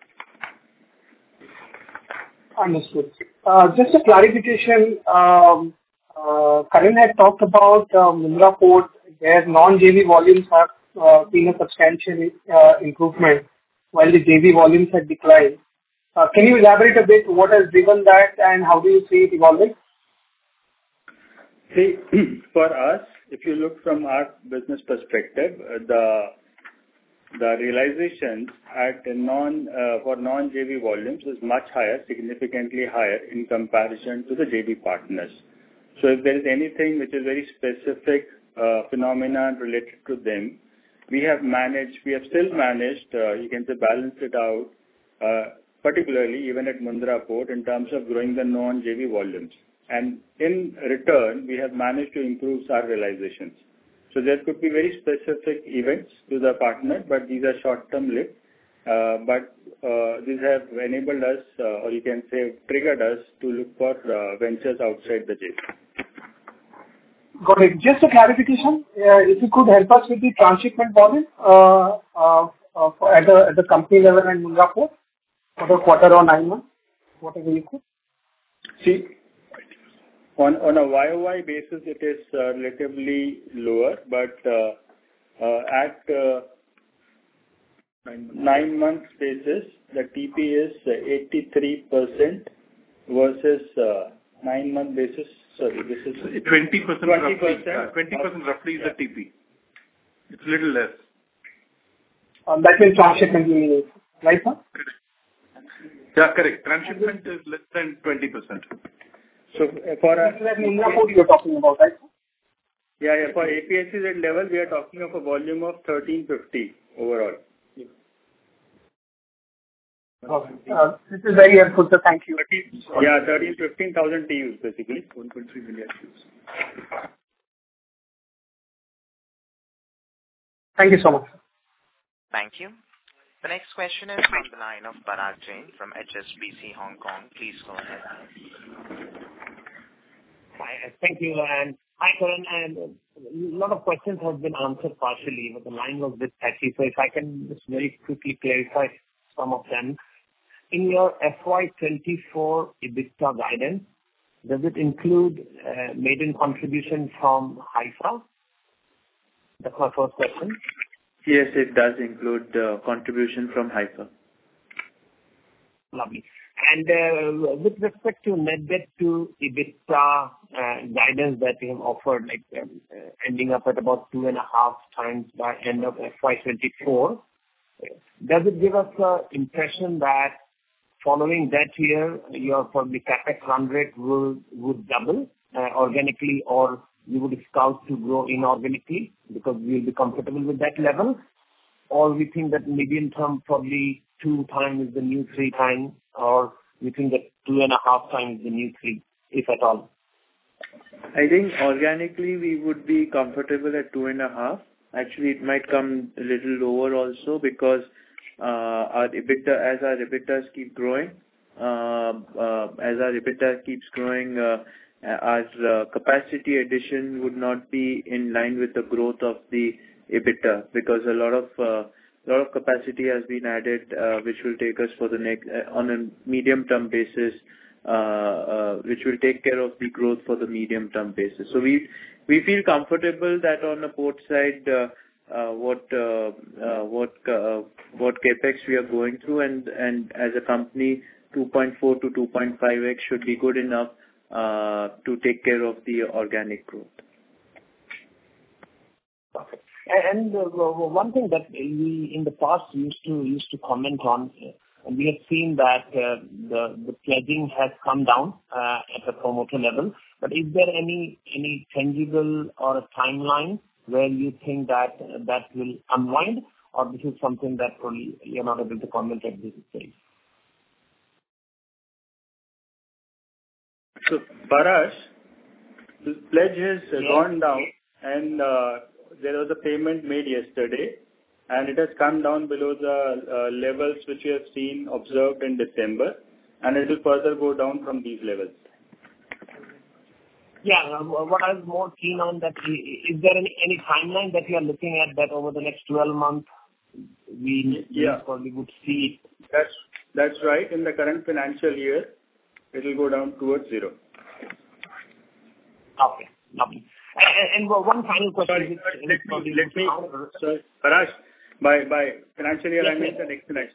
Speaker 17: Understood. Just a clarification. Karan had talked about Mundra port where non-JV volumes have seen a substantial improvement while the JV volumes had declined. Can you elaborate a bit what has driven that and how do you see it evolving?
Speaker 18: See, for us, if you look from our business perspective, the realizations at for non-JV volumes is much higher, significantly higher in comparison to the JV partners. So if there is anything which is very specific phenomenon related to them, we have still managed, you can say, balance it out, particularly even at Mundra port in terms of growing the non-JV volumes. And in return, we have managed to improve our realizations. So there could be very specific events to the partner, but these are short-term lived. But these have enabled us, or you can say, triggered us to look for ventures outside the JV.
Speaker 17: Got it. Just a clarification, if you could help us with the transshipment volume at the company level and Mundra port for the quarter or 9 months, whatever you could.
Speaker 18: See, on a YOY basis, it is relatively lower, but at 9 months basis, the TP is 83% versus 9 month basis. Sorry, this is
Speaker 7: 20% roughly. 20% roughly is the TP. It's a little less.
Speaker 17: That means transshipment, right, sir?
Speaker 7: Yeah, correct. Transshipment is less than 20%.
Speaker 18: So for
Speaker 17: Mundra port you're talking about, right?
Speaker 18: Yeah. For APSEZ level, we are talking of a volume of 1350 overall.
Speaker 17: This is very helpful, sir. Thank you.
Speaker 18: 15,000 TEUs, basically. 1.3 million TEUs.
Speaker 17: Thank you so much.
Speaker 1: Thank you. The next question is from the line of Parag Jain from HSBC Hong Kong. Please go ahead.
Speaker 19: Hi, thank you. And hi, Karan. And a lot of questions have been answered partially, but the line was a bit patchy. So if I can just very quickly clarify some of them. In your FY24 EBITDA guidance, does it include maiden contribution from Haifa? That's my first question.
Speaker 3: Yes, it does include contribution from Haifa.
Speaker 19: Lovely. And with respect to net debt to EBITDA guidance that you have offered, like ending up at about 2.5 times by end of FY24, does it give us the impression that following that year, your probably CapEx run rate would double organically, or you would scout to grow inorganically because we'll be comfortable with that level? Or we think that medium term, probably 2 times is the new 3 times, or we think that 2.5 times is the new 3, if at all?
Speaker 3: I think organically we would be comfortable at 2.5. Actually, it might come a little lower also because our EBITDA keeps growing, our capacity addition would not be in line with the growth of the EBITDA, because a lot of capacity has been added, which will take us for the next on a medium term basis, which will take care of the growth for the medium term basis. So we feel comfortable that on the port side, what capex we are going through, and as a company, 2.4 to 2.5x should be good enough to take care of the organic growth.
Speaker 19: Perfect. And one thing that we in the past used to comment on, and we have seen that the pledging has come down at the promoter level. But is there any tangible or a timeline where you think that will unwind, or this is something that probably you're not able to comment at this stage?
Speaker 18: So, Parash, the pledge has gone down, and there was a payment made yesterday, and it has come down below the levels which we have observed in December, and it will further go down from these levels.
Speaker 19: Yeah, what I was more keen on that, is there any timeline that you are looking at that over the next 12 months we probably would see?
Speaker 18: That's right. In the current financial year, it will go down towards 0.
Speaker 19: Okay, lovely. And one final question.
Speaker 18: Sorry, Parash, by financial year, I mean the next financial.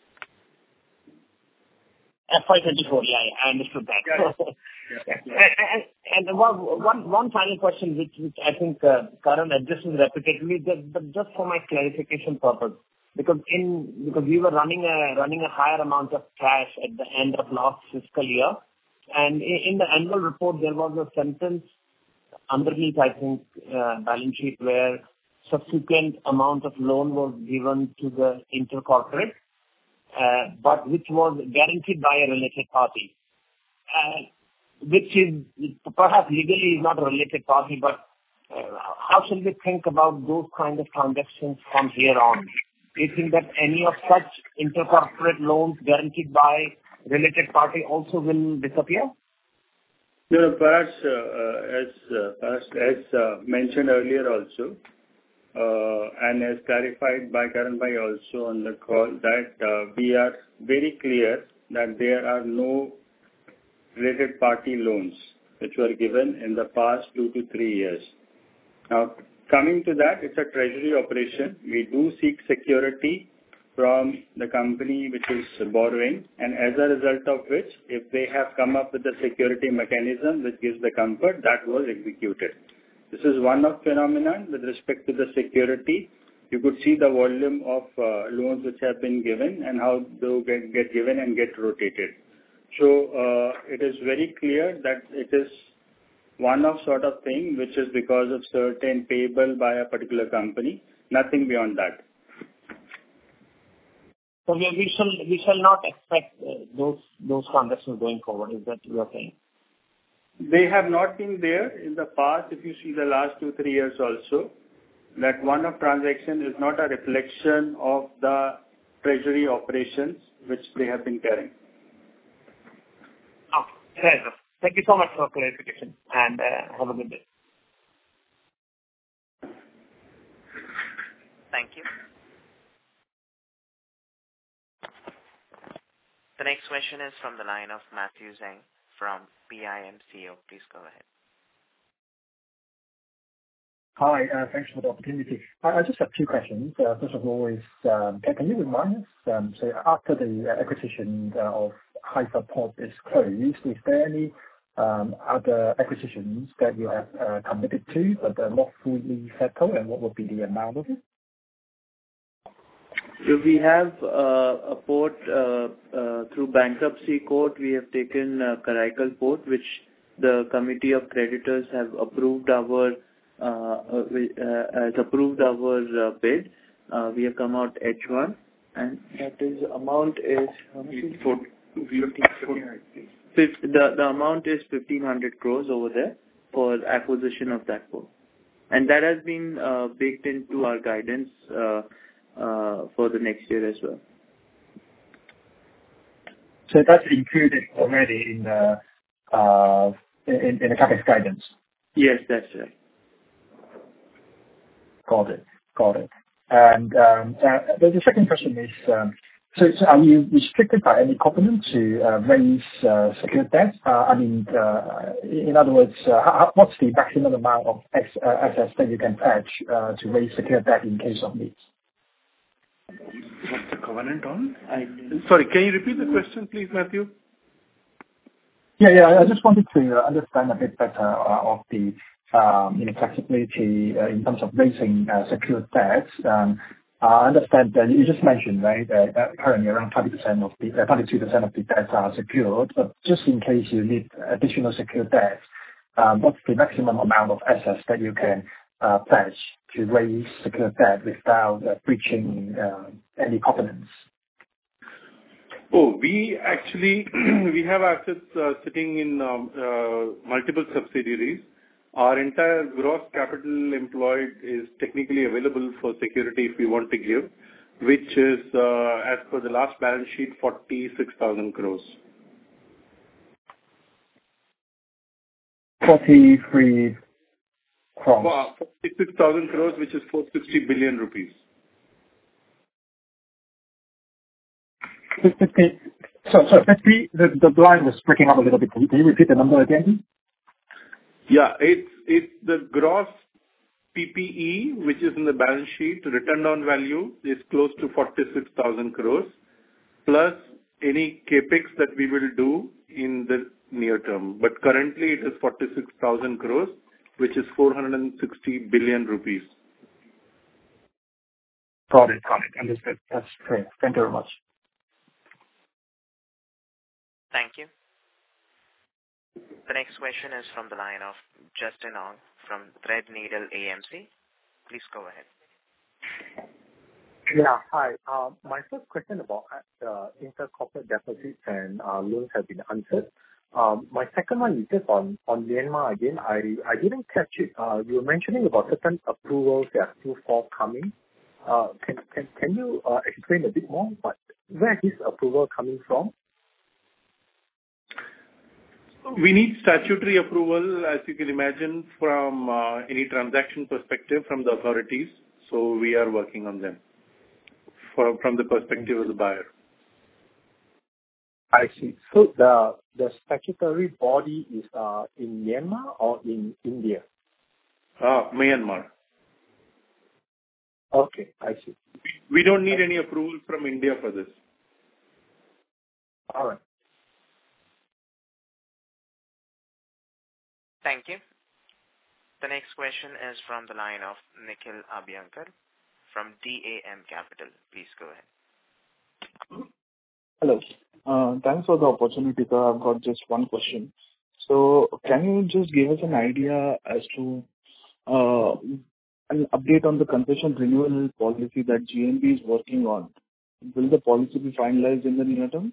Speaker 19: FY24, I understood that. And one final question, which I think Karan addresses repetitively, but just for my clarification purpose, because we were running a higher amount of cash at the end of last fiscal year, and in the annual report there was a sentence underneath, I think, balance sheet, where subsequent amount of loan was given to the intercorporate, but which was guaranteed by a related party, which is perhaps legally is not a related party, but how should we think about those kind of transactions from here on? Do you think that any of such intercorporate loans guaranteed by related party also will disappear?
Speaker 18: No, Parash, as mentioned earlier also, and as clarified by Karan Bhai also on the call, that we are very clear that there are no related party loans which were given in the past 2 to 3 years. Now, coming to that, it's a treasury operation. We do seek security from the company which is borrowing, and as a result of which, if they have come up with a security mechanism which gives the comfort, that was executed. This is one of phenomenon with respect to the security. You could see the volume of loans which have been given and how they get given and get rotated. So it is very clear that it is one-off sort of thing, which is because of certain payable by a particular company, nothing beyond that.
Speaker 19: So we shall not expect those transactions going forward. Is that you are saying?
Speaker 18: They have not been there in the past. If you see the last 2-3 years also, that one-off transaction is not a reflection of the treasury operations which they have been carrying.
Speaker 19: Okay, fair enough. Thank you so much for clarification, and have a good day.
Speaker 1: Thank you. The next question is from the line of Matthew Zhang from PIMCO. Please go ahead.
Speaker 20: Hi, thanks for the opportunity. I just have two questions. First of all is, can you remind us, so after the acquisition of Haifa Port is closed, is there any other acquisitions that you have committed to but are not fully settled, and what would be the amount of it?
Speaker 3: So we have a port through bankruptcy court. We have taken Karaikal Port, which the committee of creditors have approved our bid. We have come out H1, and that is amount is how much is the amount is 1,500 crores over there for acquisition of that port, and that has been baked into our guidance for the next year as well.
Speaker 20: So that's included already in the CapEx guidance?
Speaker 3: Yes, that's right.
Speaker 20: Got it. And the second question is, so are you restricted by any covenant to raise secured debt? I mean, in other words, what's the maximum amount of assets that you can pledge to raise secured debt in case of needs?
Speaker 7: What's the covenant on? Sorry, can you repeat the question, please, Matthew?
Speaker 20: Yeah. I just wanted to understand a bit better of the flexibility in terms of raising secured debts. I understand that you just mentioned, right, that currently around 22% of the debts are secured, but just in case you need additional secured debts, what's the maximum amount of assets that you can pledge to raise secured debt without breaching any covenants?
Speaker 7: We have assets sitting in multiple subsidiaries. Our entire gross capital employed is technically available for security if we want to give, which is, as per the last balance sheet, 46,000 crores.
Speaker 20: 43 crores.
Speaker 7: 46,000 crores, which is 460 billion rupees.
Speaker 20: Sorry, the line was breaking up a little bit. Can you repeat the number again?
Speaker 7: Yeah, it's the gross PPE, which is in the balance sheet. Return on value is close to 46,000 crores, plus any capex that we will do in the near term. But currently it is 46,000 crores, which is 460 billion rupees.
Speaker 20: Got it. Understood. That's great. Thank you very much.
Speaker 1: Thank you. The next question is from the line of Justin Ong from Threadneedle AMC. Please go ahead.
Speaker 21: Yeah, hi. My first question about intercorporate deposits and loans have been answered. My second one is just on Myanmar again. I didn't catch it. You were mentioning about certain approvals that are still forthcoming. Can you explain a bit more? Where is this approval coming from?
Speaker 7: We need statutory approval, as you can imagine, from any transaction perspective from the authorities. So we are working on them from the perspective of the buyer.
Speaker 21: I see. So the statutory body is in Myanmar or in India?
Speaker 7: Myanmar.
Speaker 21: Okay, I see.
Speaker 7: We don't need any approval from India for this.
Speaker 21: All right.
Speaker 1: Thank you. The next question is from the line of Nikhil Abhyankar from DAM Capital. Please go ahead.
Speaker 22: Hello. Thanks for the opportunity, sir. I've got just one question. So can you just give us an idea as to an update on the concession renewal policy that GNB is working on? will the policy be finalized in the near term?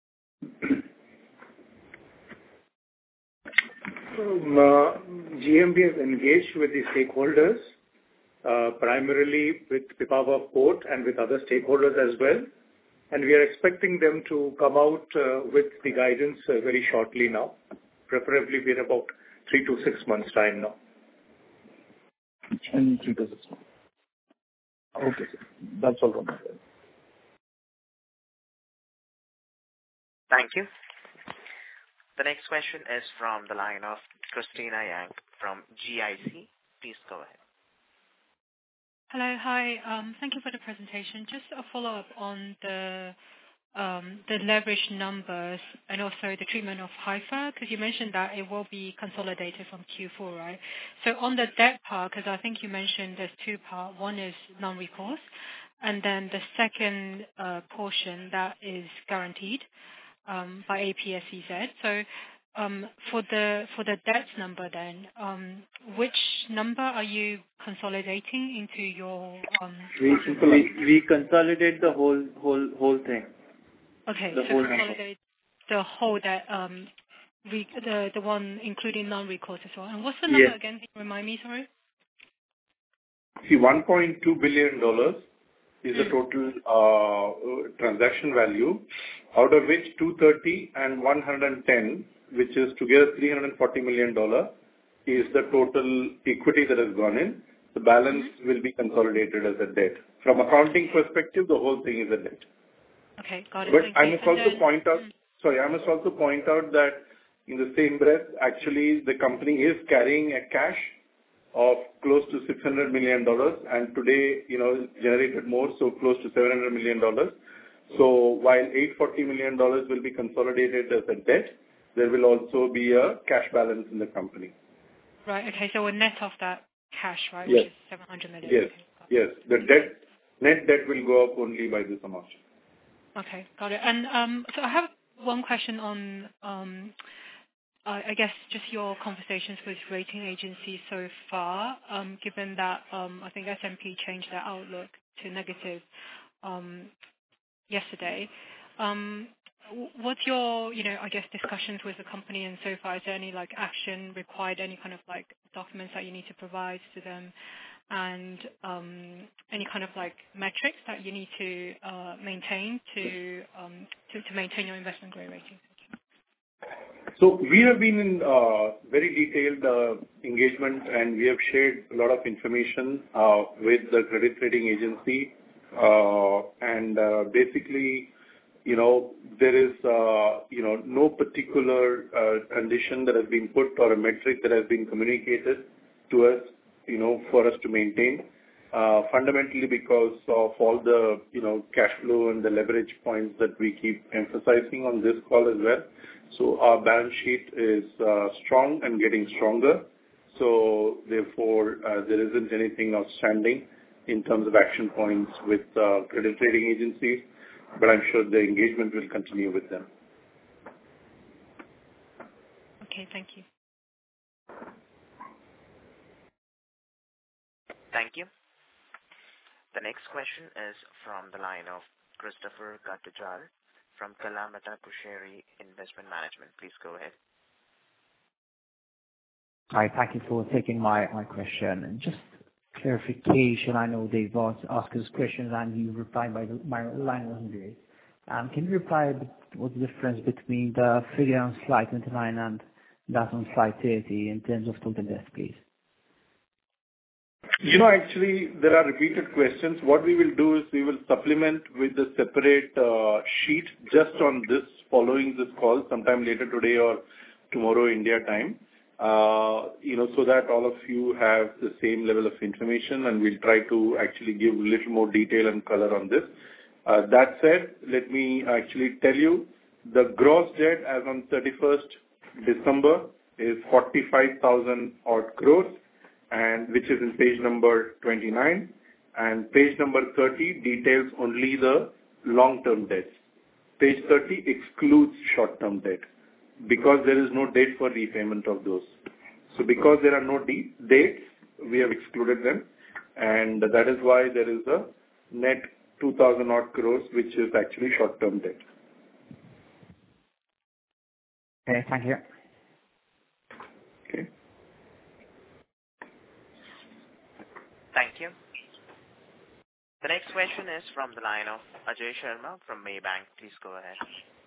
Speaker 7: GMB has engaged with the stakeholders, primarily with Pipavav Port and with other stakeholders as well. And we are expecting them to come out with the guidance very shortly now, preferably in about 3 to 6 months' time now.
Speaker 22: In 3 to 6 months. Okay, sir. That's all from my side.
Speaker 1: Thank you. The next question is from the line of Christina Yang from GIC. Please go ahead.
Speaker 2: Hello. Hi. Thank you for the presentation. Just a follow-up on the leverage numbers and also the treatment of Haifa, because you mentioned that it will be consolidated from Q4, right? So on the debt part, because I think you mentioned there's two parts. One is non-recourse, and then the second portion that is guaranteed by APSEZ. So for the debt number then, which number are you consolidating into your?
Speaker 3: We consolidate the whole thing.
Speaker 2: Okay,
Speaker 3: the
Speaker 2: so
Speaker 3: whole
Speaker 2: consolidate the whole debt, the one including non-recourse as well. And what's the number again? Can you remind me? Sorry.
Speaker 7: See, $1.2 billion is the total transaction value, out of which 230 and 110, which is together $340 million, is the total equity that has gone in. The balance will be consolidated as a debt. From accounting perspective, the whole thing is a debt.
Speaker 2: Okay, got it.
Speaker 7: But I must also point out that in the same breath, actually, the company is carrying a cash of close to $600 million, and today, generated more, so close to $700 million. So while $840 million will be consolidated as a debt, there will also be a cash balance in the company.
Speaker 2: Right. Okay. So we'll net off that cash, right?
Speaker 7: Yes.
Speaker 2: Which is $700 million.
Speaker 7: Yes. Yes. The net debt will go up only by this amount.
Speaker 2: Okay, got it. And so I have one question on, I guess, just your conversations with rating agencies so far, given that I think S&P changed their outlook to negative yesterday. What's your, I guess, discussions with the company and so far? Is there any action required, any kind of documents that you need to provide to them, and any kind of metrics that you need to maintain to maintain your investment grade rating?
Speaker 7: So we have been in very detailed engagement, and we have shared a lot of information with the credit rating agency, and basically, there is no particular condition that has been put or a metric that has been communicated to us, for us to maintain, fundamentally because of all the, cash flow and the leverage points that we keep emphasizing on this call as well. So our balance sheet is strong and getting stronger. So therefore, there isn't anything outstanding in terms of action points with credit rating agencies, but I'm sure the engagement will continue with them.
Speaker 2: Okay, thank you.
Speaker 1: Thank you. The next question is from the line of Christopher Katujal from Kalamata Kusheri Investment Management. Please go ahead.
Speaker 4: Hi, thank you for taking my question. And just clarification, I know they've asked us questions and you replied by my line wasn't great. Can you reply what's the difference between the figure on slide 29 and that on slide 30 in terms of total debt, please?
Speaker 7: Actually, there are repeated questions. What we will do is we will supplement with a separate sheet just on this, following this call, sometime later today or tomorrow India time, so that all of you have the same level of information, and we'll try to actually give a little more detail and color on this. That said, let me actually tell you, the gross debt as on 31st December is 45,000 odd crores, and which is in page number 29, and page number 30 details only the long-term debts. Page 30 excludes short-term debt because there is no date for repayment of those. So because there are no dates, we have excluded them, and that is why there is a net 2,000 odd crores, which is actually short-term debt.
Speaker 4: Okay, thank you.
Speaker 7: Okay.
Speaker 1: Thank you. The next question is from the line of Ajay Sharma from Maybank. Please go ahead.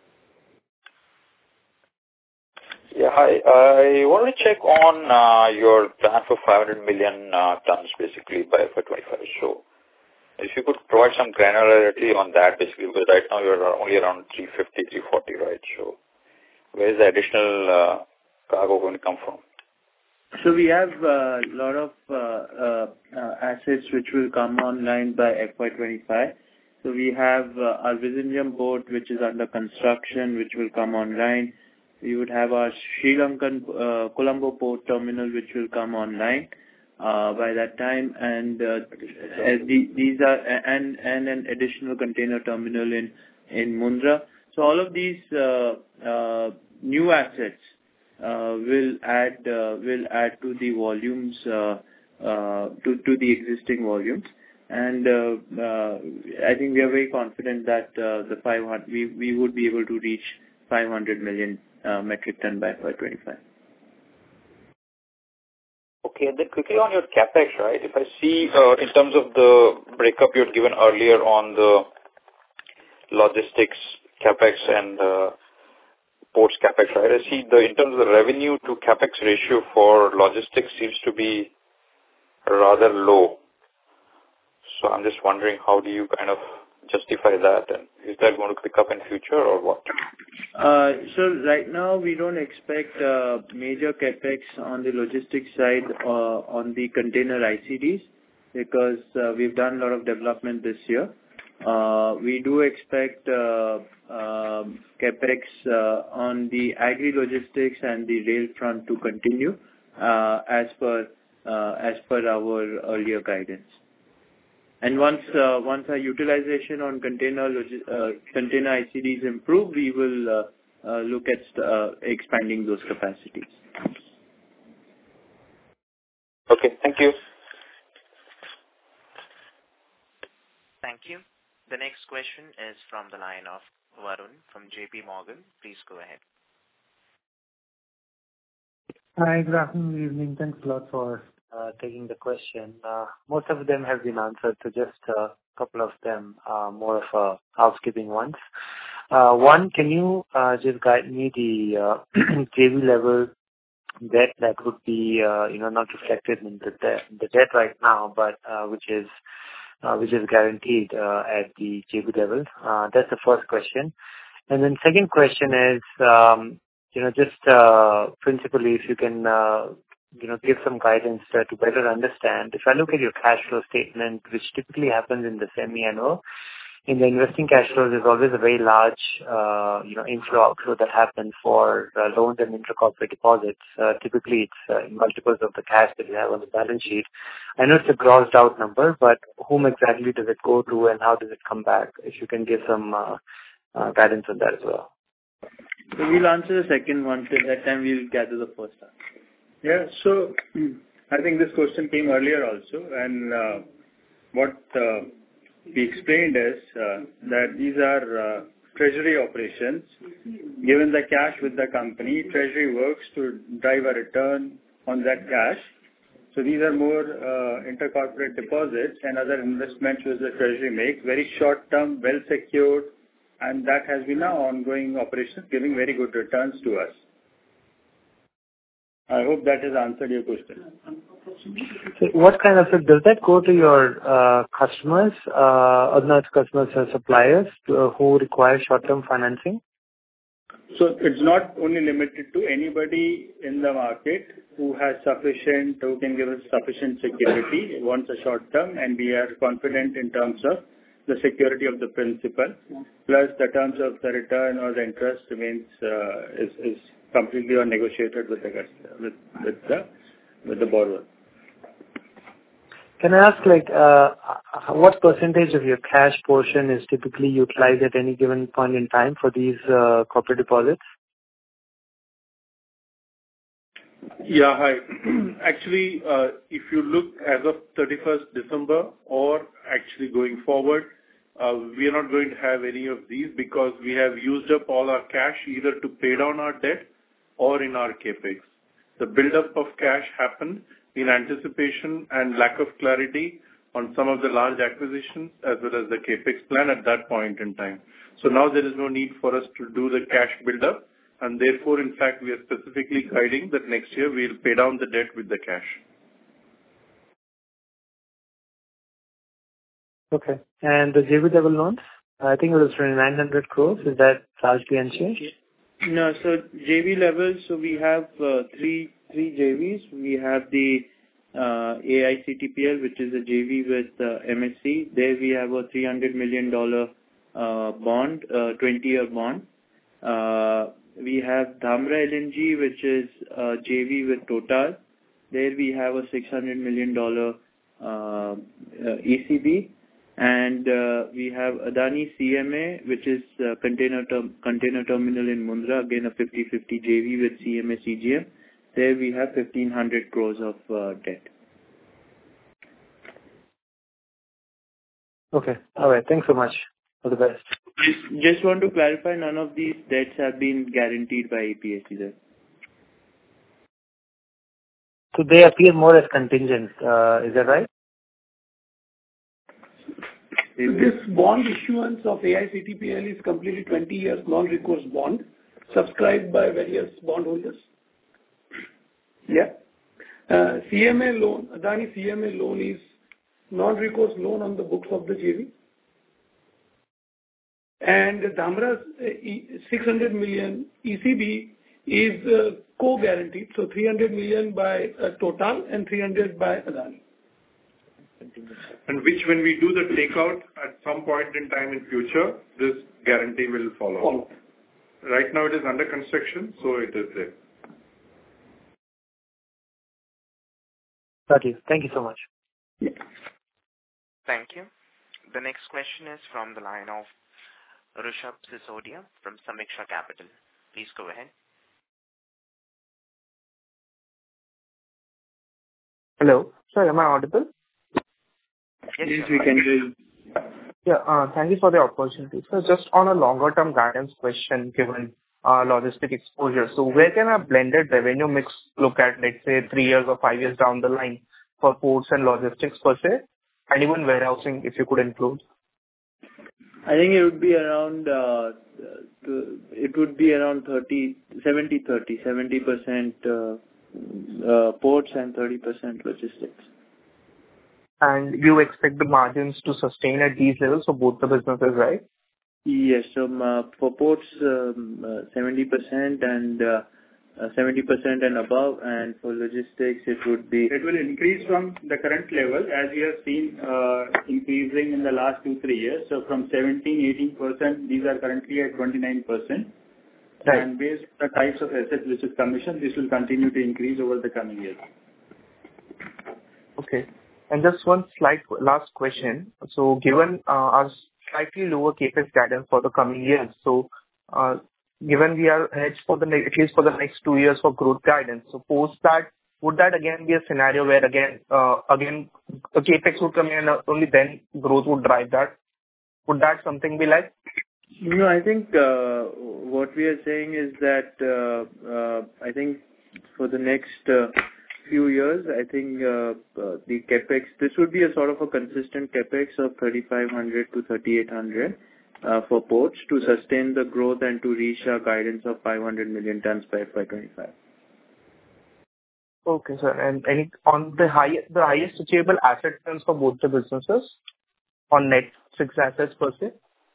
Speaker 5: Yeah, hi. I want to check on your plan for 500 million tons basically by FY25. So if you could provide some granularity on that basically, because right now you're only around 350, 340, right? So where is the additional cargo going to come from?
Speaker 3: So we have a lot of assets which will come online by FY25. So we have our Vizhinjam port, which is under construction, which will come online. We would have our Sri Lankan Colombo port terminal, which will come online by that time, and these are and an additional container terminal in Mundra. So all of these new assets will add to the volumes to the existing volumes, and I think we are very confident that we would be able to reach 500 million metric ton by 2025.
Speaker 5: Okay, and then quickly on your capex, right? If I see in terms of the breakup you had given earlier on the logistics capex and ports capex, right? I see in terms of the revenue to capex ratio for logistics seems to be rather low. So I'm just wondering, how do you kind of justify that, and is that going to pick up in future or what?
Speaker 3: So right now we don't expect major capex on the logistics side on the container ICDs, because we've done a lot of development this year. We do expect capex on the agri-logistics and the rail front to continue as per our earlier guidance. And once our utilization on container ICDs improve, we will look at expanding those capacities.
Speaker 5: Okay, thank you.
Speaker 1: Thank you. The next question is from the line of Varun from JP Morgan. Please go ahead.
Speaker 6: Hi, good afternoon, good evening. Thanks a lot for taking the question. Most of them have been answered, so just a couple of them, more of housekeeping ones. One, can you just guide me the JV level debt that would be not reflected in the debt right now, but which is guaranteed at the JV level? That's the first question. And then second question is, just principally, if you can give some guidance to better understand. If I look at your cash flow statement, which typically happens in the semi-annual, in the investing cash flows, there's always a very large, inflow outflow that happens for loans and intracorporate deposits. Typically, it's in multiples of the cash that you have on the balance sheet. I know it's a grossed out number, but whom exactly does it go to, and how does it come back? If you can give some guidance on that as well.
Speaker 3: So we'll answer the second one. Till that time, we'll gather the first one.
Speaker 18: Yeah, so I think this question came earlier also, and what we explained is that these are treasury operations. Given the cash with the company, treasury works to drive a return on that cash. So these are more intercorporate deposits and other investments which the treasury makes, very short term, well secured, and that has been our ongoing operations, giving very good returns to us. I hope that has answered your question.
Speaker 6: So what kind of, does that go to your customers, or not customers, suppliers who require short-term financing?
Speaker 18: So it's not only limited to anybody in the market who can give us sufficient security, wants a short term, and we are confident in terms of the security of the principal, plus the terms of the return or the interest remains is completely negotiated with the borrower.
Speaker 6: Can I ask, what percentage of your cash portion is typically utilized at any given point in time for these corporate deposits?
Speaker 7: Yeah, hi. Actually, if you look as of 31st December or actually going forward, we are not going to have any of these because we have used up all our cash either to pay down our debt or in our CapEx. The buildup of cash happened in anticipation and lack of clarity on some of the large acquisitions as well as the CapEx plan at that point in time. So now there is no need for us to do the cash buildup, and therefore, in fact, we are specifically guiding that next year we will pay down the debt with the cash.
Speaker 6: Okay. And the JV level loans, I think it was 900 crores. Is that largely unchanged?
Speaker 3: No, so JV levels, so we have three JVs. We have the AICTPL, which is a JV with MSC. There we have a $300 million bond, 20-year bond. We have Dhamra LNG, which is a JV with Total. There we have a $600 million ECB. And we have Adani CMA, which is a container terminal in Mundra, again a 50-50 JV with CMA CGM. There we have 1,500 crores of debt.
Speaker 6: Okay. All right. Thanks so much. All the best.
Speaker 3: Just want to clarify, none of these debts have been guaranteed by APSC there.
Speaker 6: So they appear more as contingent. Is that right?
Speaker 8: This bond issuance of AICTPL is completely 20 years non-recourse bond subscribed by various bondholders. Yeah. CMA loan, Adani CMA loan is non-recourse loan on the books of the JV. And Dhamra's 600 million ECB is co-guaranteed. So 300 million by Total and 300 by Adani.
Speaker 7: And which, when we do the takeout at some point in time in future, this guarantee will follow. Right now it is under construction, so it is there.
Speaker 6: Got you. Thank you so much.
Speaker 8: Yeah.
Speaker 1: Thank you. The next question is from the line of Rishabh Sisodia from Samiksha Capital. Please go ahead.
Speaker 9: Hello. Sir, am I audible?
Speaker 1: Yes,
Speaker 3: we can hear you.
Speaker 9: Yeah, thank you for the opportunity. So just on a longer term guidance question, given logistic exposure, so where can a blended revenue mix look at, let's say, 3 years or 5 years down the line for ports and logistics per se, and even warehousing, if you could include?
Speaker 3: I think it would be around 70-30, 70% ports and 30% logistics.
Speaker 9: And you expect the margins to sustain at these levels for both the businesses, right?
Speaker 3: Yes. So for ports, 70% and 70% and above, and for logistics, it would be.
Speaker 18: It will increase from the current level, as you have seen increasing in the last 2-3 years. So from 17-18%, these are currently at 29%. Right. And based on the types of assets which is commissioned, this will continue to increase over the coming years.
Speaker 9: Okay. And just one slight last question. So given our slightly lower CapEx guidance for the coming years, so given we are hedged for at least for the next 2 years for growth guidance, so post that, would that again be a scenario where again the CapEx would come in and only then growth would drive that? Would that something be like?
Speaker 3: No, I think what we are saying is that I think for the next few years, I think the capex, this would be a sort of a consistent capex of 3,500 to 3,800 for ports to sustain the growth and to reach our guidance of 500 million tons by FY25.
Speaker 9: Okay, sir. And any on the highest achievable asset turns for both the businesses on net fixed assets per se?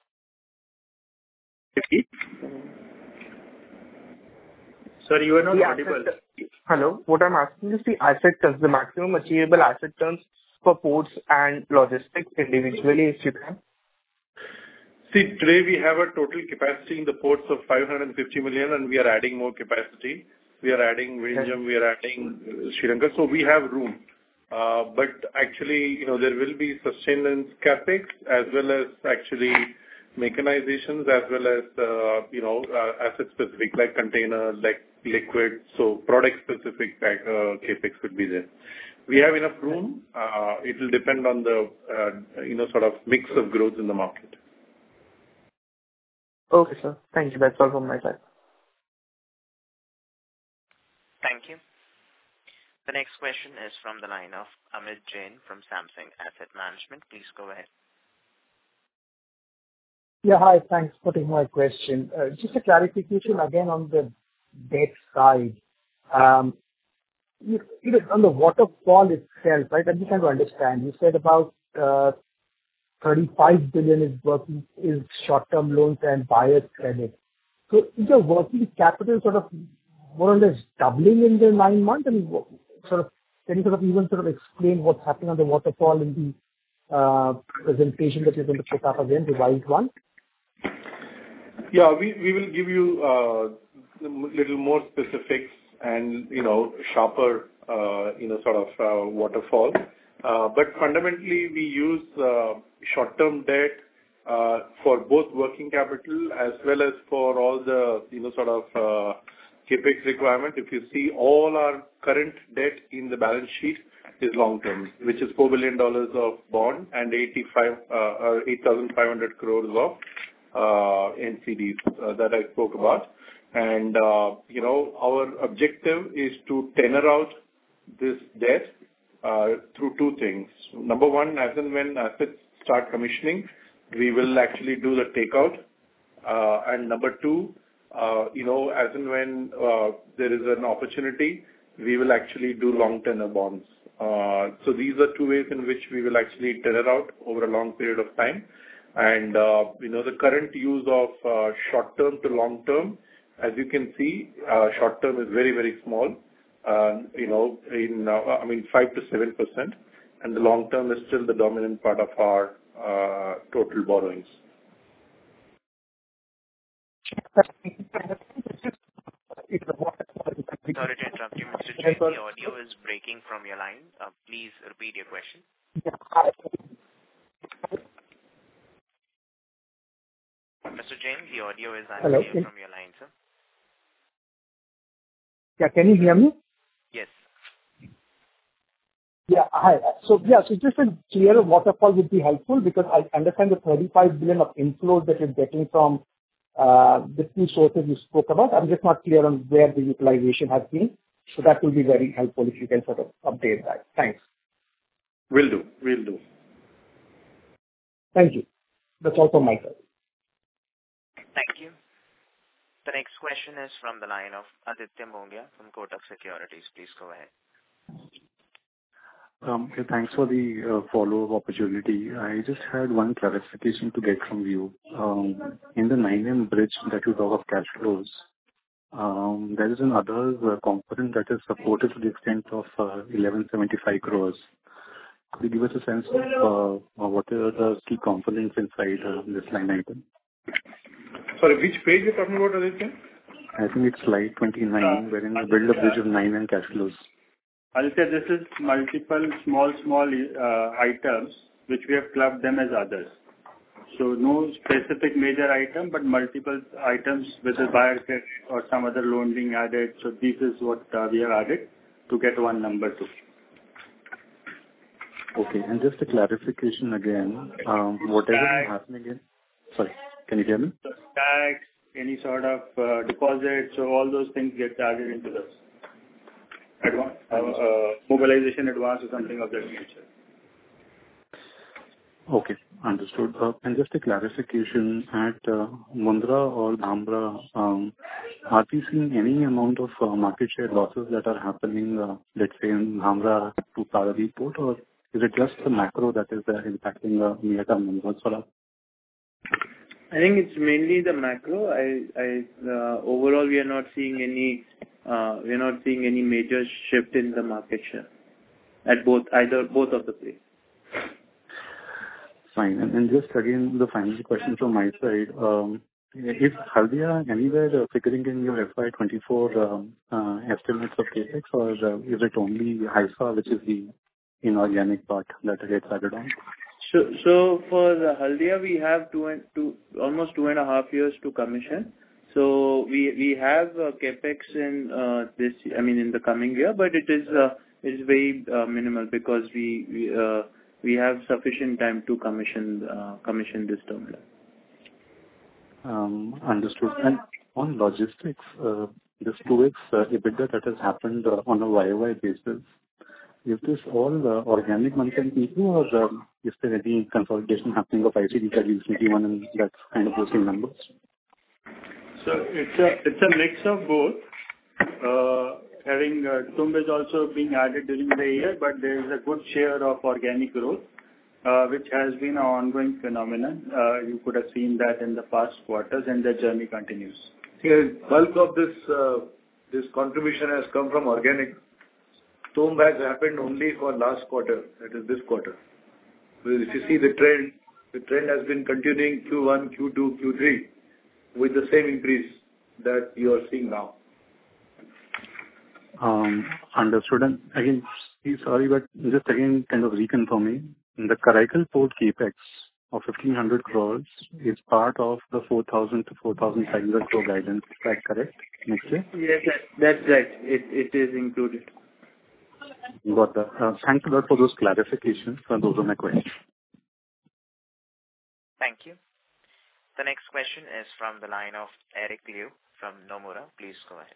Speaker 18: Sorry, you are not audible.
Speaker 9: Hello. What I'm asking is the asset turns, the maximum achievable asset turns for ports and logistics individually, if you can.
Speaker 7: See, today we have a total capacity in the ports of 550 million, and we are adding more capacity. We are adding Vizhinjam, we are adding Sri Lanka, so we have room. But actually, there will be sustenance capex as well as actually mechanizations as well as asset specific like container, like liquid, so product specific capex would be there. we have enough room. It will depend on the, sort of mix of growth in the market.
Speaker 9: Okay, sir. Thank you. That's all from my side.
Speaker 1: Thank you. The next question is from the line of Amit Jain from Samsung Asset Management. Please go ahead.
Speaker 11: Yeah, hi. Thanks for taking my question. Just a clarification again on the debt side. On the waterfall itself, right? I'm just trying to understand. You said about 35 billion is short-term loans and buyer's credit. So is your working capital sort of more or less doubling in the 9 months? And can you even explain what's happening on the waterfall in the presentation that you're going to put up again, the revised one?
Speaker 7: Yeah, we will give you a little more specifics and, sharper, waterfall. But fundamentally, we use short-term debt for both working capital as well as for all the, CapEx requirement. If you see, all our current debt in the balance sheet is long-term, which is $4 billion of bond and 8,500 crores of NCDs that I spoke about. And, our objective is to tenor out this debt through two things. Number one, as and when assets start commissioning, we will actually do the takeout. And number two, as and when there is an opportunity, we will actually do long tenor bonds. So these are two ways in which we will actually tenor out over a long period of time. And, the current use of short-term to long-term, as you can see, short-term is very, very small, 5 to 7%. And the long-term is still the dominant part of our total borrowings.
Speaker 1: Sorry to interrupt you, Mr. Jain. The audio is breaking from your line. Please repeat your question. Mr. Jain, the audio is unclear from your line, sir.
Speaker 11: Yeah, can you hear me?
Speaker 1: Yes.
Speaker 11: Yeah, hi. So just a clearer waterfall would be helpful because I understand the 35 billion of inflows that you're getting from the two sources you spoke about. I'm just not clear on where the utilization has been. So that will be very helpful if you can sort of update that. Thanks.
Speaker 7: Will do.
Speaker 11: Thank you. That's all from my side.
Speaker 1: Thank you. The next question is from the line of Aditya Mongia from Kotak Securities. Please go ahead.
Speaker 16: Thanks for the follow-up opportunity. I just had one clarification to get from you. In the 9M bridge that you talk of cash flows, there is another component that is supported to the extent of 1175 crores. Could you give us a sense of what are the key components inside this line item?
Speaker 7: Sorry, which page you're talking about, Aditya?
Speaker 16: I think it's slide 29, wherein you build a bridge of 9M cash flows.
Speaker 18: Aditya, this is multiple small items which we have clubbed them as others. So no specific major item, but multiple items with a buyer credit or some other loan being added. So this is what we have added to get one number to.
Speaker 16: Okay, and just a clarification again, whatever is happening in... Sorry, can you hear me?
Speaker 18: Tax, any sort of deposit, so all those things get added into this. Mobilization advance or something of that nature.
Speaker 16: Okay, understood. And just a clarification, at Mundra or Dhamra, are we seeing any amount of market share losses that are happening, let's say in Dhamra to Paradip Port, or is it just the macro that is impacting the near-term numbers for us?
Speaker 3: I think it's mainly the macro. Overall, we are not seeing any major shift in the market share at both of the places.
Speaker 16: Fine. And just again, the final question from my side. Is Haldia anywhere figuring in your FY24 estimates of CapEx, or is it only Haifa, which is the inorganic part that gets added on?
Speaker 3: So for the Haldia, we have almost 2.5 years to commission. So we have CapEx in in the coming year, but it is is very minimal because we have sufficient time to commission this terminal.
Speaker 16: Understood. And on logistics, this 2x EBITDA that has happened on a YOY basis, is this all organic month-end people, or is there any consolidation happening of ICD that recently won and that's kind of boosting numbers?
Speaker 18: So it's a mix of both. Having Tumb is also being added during the year, but there is a good share of organic growth, which has been an ongoing phenomenon. You could have seen that in the past quarters, and the journey continues.
Speaker 12: Yeah, bulk of this contribution has come from organic. Tumb has happened only for last quarter, that is this quarter. If you see the trend has been continuing Q1, Q2, Q3 with the same increase that you are seeing now.
Speaker 16: Understood. And again, sorry, but just again kind of reconfirming, the Karaikal Port capex of 1,500 crores is part of the 4,000 to 4,500 crore guidance. Is that correct? Next year?
Speaker 3: Yes, that's right. It is included.
Speaker 16: Got that. Thanks a lot for those clarifications. Those are my questions.
Speaker 1: Thank you. The next question is from the line of Eric Liu from Nomura. Please go ahead.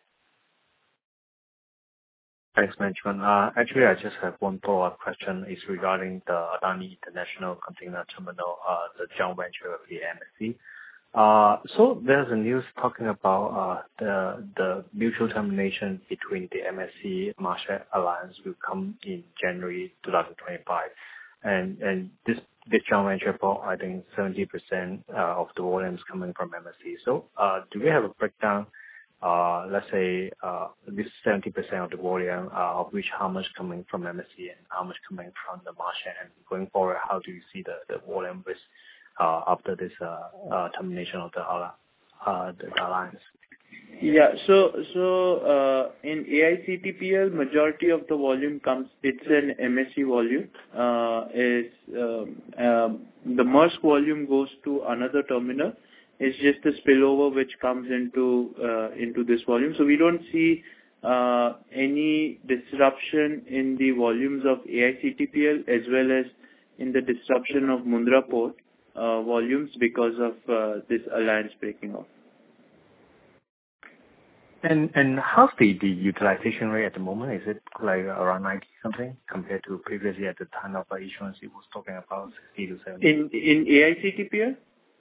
Speaker 13: Thanks, management. Actually, I just have one follow-up question. It's regarding the Adani International Container Terminal, the joint venture of the MSC. So there's a news talking about the mutual termination between the MSC Maersk Alliance will come in January 2025, and this joint venture bought, I think, 70% of the volumes coming from MSC. So do we have a breakdown? Let's say this 70% of the volume, of which how much coming from MSC and how much coming from the Maersk, and going forward, how do you see the volume risk after this termination of the alliance?
Speaker 3: Yeah. So in AICTPL, majority of the volume comes. It's an MSC volume. The Maersk volume goes to another terminal. It's just a spillover which comes into this volume. So we don't see any disruption in the volumes of AICTPL as well as in the disruption of Mundra Port volumes because of this alliance breaking off.
Speaker 13: And how's the utilization rate at the moment? Is it like around 90 something compared to previously at the time of issuance? It was talking about 60 to 70.
Speaker 3: In AICTPL?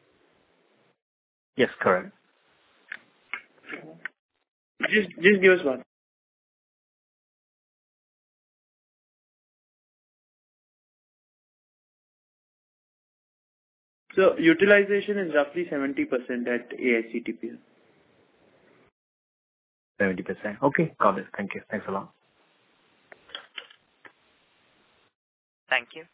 Speaker 13: Yes, correct.
Speaker 3: Just give us one. So utilization is roughly 70% at AICTPL.
Speaker 13: 70%. Okay, got it. Thank you. Thanks a lot.
Speaker 1: Thank you.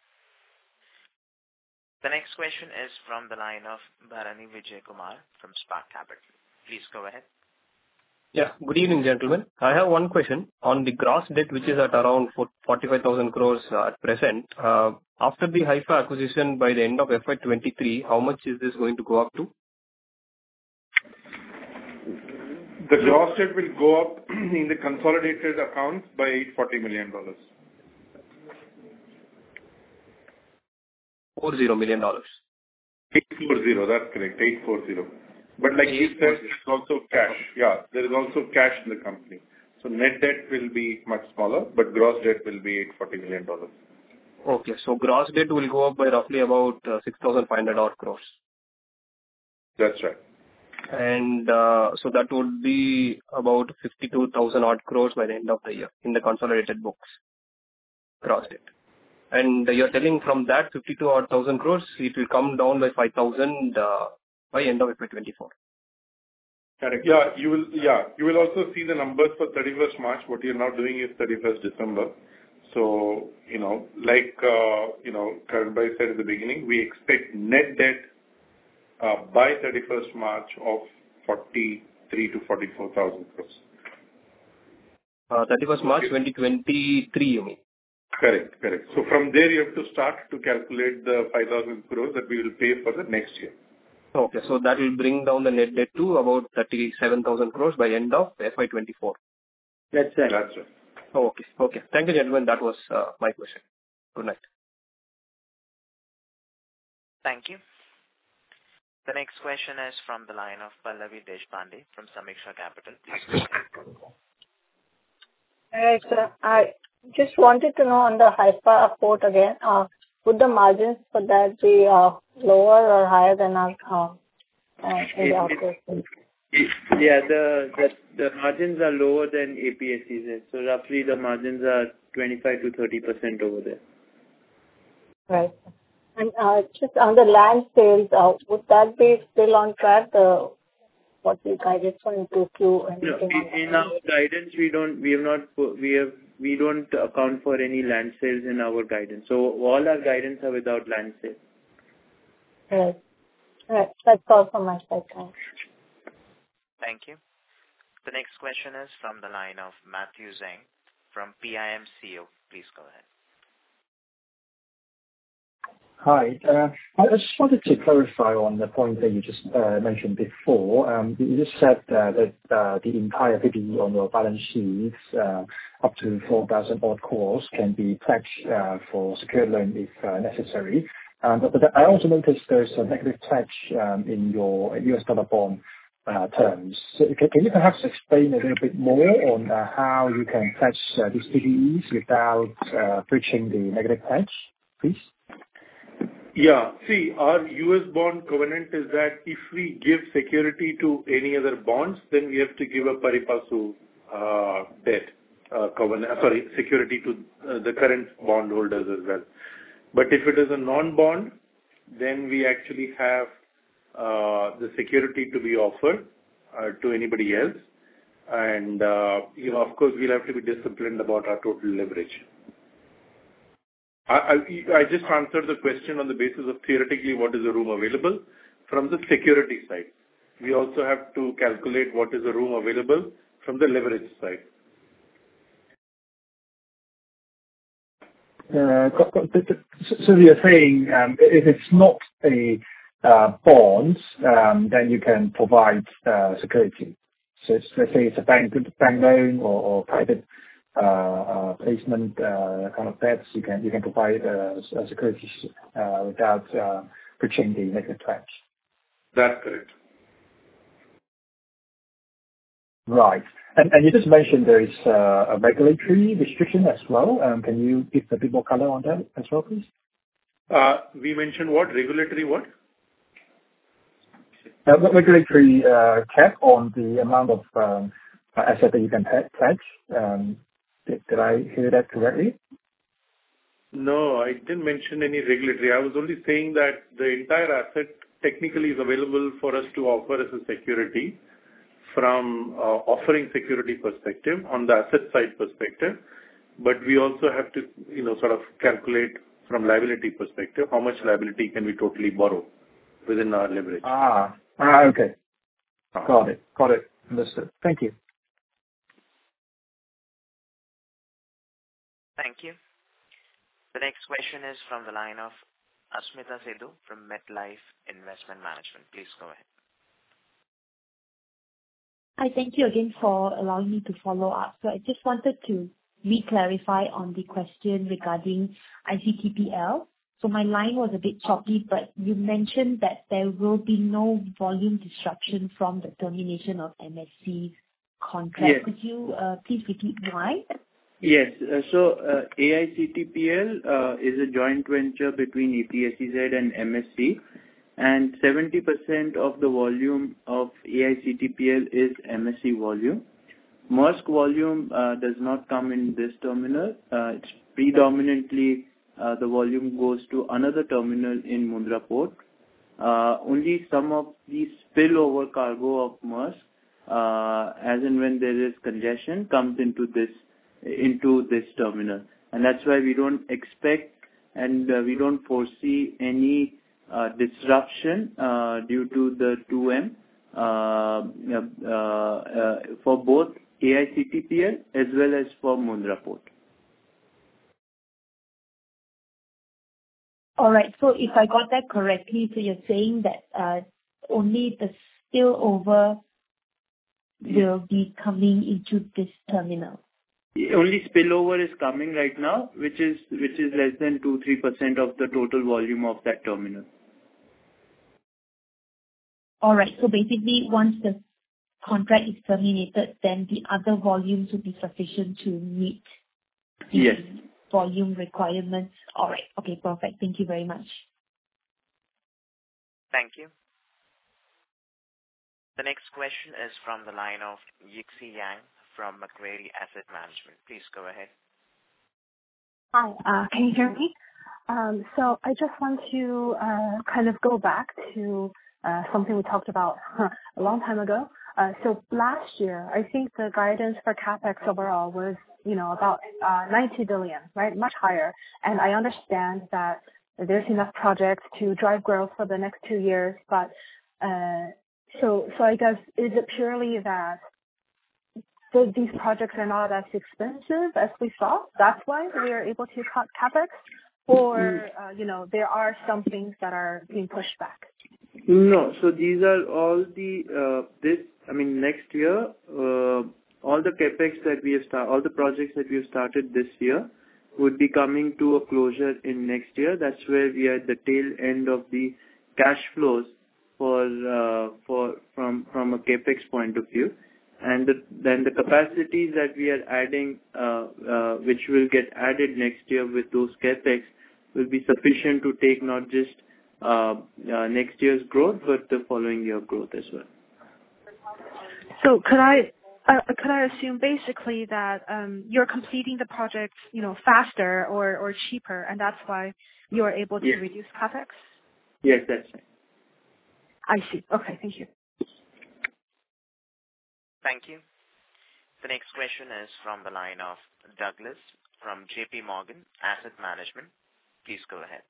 Speaker 1: The next question is from the line of Bharani Vijay Kumar from Spark Capital. Please go ahead.
Speaker 23: Yeah. Good evening, gentlemen. I have one question on the gross debt, which is at around 45,000 crores at present. After the Haifa acquisition by the end of FY23, how much is this going to go up to?
Speaker 7: The gross debt will go up in the consolidated accounts by $840 million.
Speaker 23: $40 million.
Speaker 7: 840, that's correct, 840. But like you said, there's also cash. Yeah, there is also cash in the company. So net debt will be much smaller, but gross debt will be $840 million.
Speaker 23: Okay, so gross debt will go up by roughly about 6,500 odd crores.
Speaker 7: That's right.
Speaker 23: And so that would be about 52,000 odd crores by the end of the year in the consolidated books, gross debt. And you're telling from that 52,000 crores, it will come down by 5,000 by end of FY24.
Speaker 7: Correct. Yeah, you will also see the numbers for 31st March. What you're now doing is 31st December. So, like, Karan Bhai said at the beginning, we expect net debt by 31st March of 43 to 44,000 crores.
Speaker 23: 31st March 2023, you mean?
Speaker 7: Correct. So from there, you have to start to calculate the 5,000 crores that we will pay for the next year.
Speaker 23: Okay, so that will bring down the net debt to about 37,000 crores by end of FY24.
Speaker 3: That's right.
Speaker 7: That's right.
Speaker 23: Oh, okay. Thank you, gentlemen. That was my question. Good night.
Speaker 1: Thank you. The next question is from the line of Pallavi Deshpande from Sameeksha Capital. Please go ahead.
Speaker 10: All right, sir. I just wanted to know on the Haifa port again, would the margins for that be lower or higher than our in the output?
Speaker 3: Yeah, the margins are lower than APSEZ. So roughly the margins are 25 to 30% over there.
Speaker 10: Right. And just on the land sales, would that be still on track? What we guided for in 2Q?
Speaker 3: No, in our guidance, we don't account for any land sales in our guidance. So all our guidance are without land sales.
Speaker 10: Right. Right. That's all from my side. Thanks.
Speaker 1: Thank you. The next question is from the line of Matthew Zheng from PIMCO. Please go ahead.
Speaker 20: Hi. I just wanted to clarify on the point that you just mentioned before. You just said that the entire PPE on your balance sheets, up to 4,000 odd crores, can be pledged for secured loan if necessary. But I also noticed there's a negative pledge in your US dollar bond terms. So can you perhaps explain a little bit more on how you can pledge these PPEs without breaching the negative pledge, please?
Speaker 7: Yeah. See, our US bond covenant is that if we give security to any other bonds, then we have to give a pari passu debt covenant. Security to the current bondholders as well. But if it is a non-bond, then we actually have the security to be offered to anybody else, and of course, we'll have to be disciplined about our total leverage. I just answered the question on the basis of theoretically what is the room available from the security side. We also have to calculate what is the room available from the leverage side.
Speaker 20: So you're saying if it's not a bond, then you can provide security. So let's say it's a bank loan or private placement kind of debts, you can provide security without breaching the negative pledge.
Speaker 7: That's correct. Right.
Speaker 20: And you just mentioned there is a regulatory restriction as well. Can you give a bit more color on that as well, please?
Speaker 7: We mentioned what? Regulatory what?
Speaker 20: Regulatory cap on the amount of asset that you can pledge. Did I hear that correctly?
Speaker 7: No, I didn't mention any regulatory. I was only saying that the entire asset technically is available for us to offer as a security from offering security perspective on the asset side perspective. But we also have to, sort of calculate from liability perspective how much liability can we totally borrow within our leverage.
Speaker 20: Okay. Got it. Understood. Thank you.
Speaker 1: Thank you. The next question is from the line of Asmita Sidhu from MetLife Investment Management. Please go ahead.
Speaker 14: Hi, thank you again for allowing me to follow up. So I just wanted to re-clarify on the question regarding ICTPL. So my line was a bit choppy, but you mentioned that there will be no volume disruption from the termination of MSC's contract.
Speaker 3: Yes.
Speaker 14: Could you please repeat why?
Speaker 3: Yes. So AICTPL is a joint venture between APSEZ and MSC, and 70% of the volume of AICTPL is MSC volume. Maersk volume does not come in this terminal. It's predominantly the volume goes to another terminal in Mundra Port. Only some of the spillover cargo of Maersk, as and when there is congestion, comes into this terminal, and that's why we don't expect and we don't foresee any disruption due to the 2M for both AICTPL as well as for Mundra Port.
Speaker 14: All right. So if I got that correctly, so you're saying that only the spillover will be coming into this terminal.
Speaker 3: Only spillover is coming right now, which is less than 2-3% of the total volume of that terminal.
Speaker 14: All right. So basically, once the contract is terminated, then the other volumes will be sufficient to meet the volume requirements. All right. Okay, perfect. Thank you very much.
Speaker 1: Thank you. The next question is from the line of Yixi Yang from Macquarie Asset Management. Please go ahead.
Speaker 15: Hi, can you hear me? So I just want to kind of go back to something we talked about a long time ago. So last year, I think the guidance for CapEx overall was, about 90 billion, right? Much higher. And I understand that there's enough projects to drive growth for the next 2 years, but so I guess, is it purely that these projects are not as expensive as we thought? That's why we are able to cut CapEx? Or, there are some things that are being pushed back?
Speaker 3: No. So these are all next year, all the CapEx that we have all the projects that we have started this year would be coming to a closure in next year. That's where we are at the tail end of the cash flows from a CapEx point of view. And then the capacities that we are adding, which will get added next year with those CapEx, will be sufficient to take not just next year's growth, but the following year growth as well.
Speaker 15: So could I assume basically that you're completing the projects, faster or cheaper, and that's why you are able to reduce CapEx?
Speaker 3: Yes, that's right.
Speaker 15: I see. Okay, thank you.
Speaker 1: Thank you. The next question is from the line of Douglas from JP Morgan Asset Management. Please go ahead.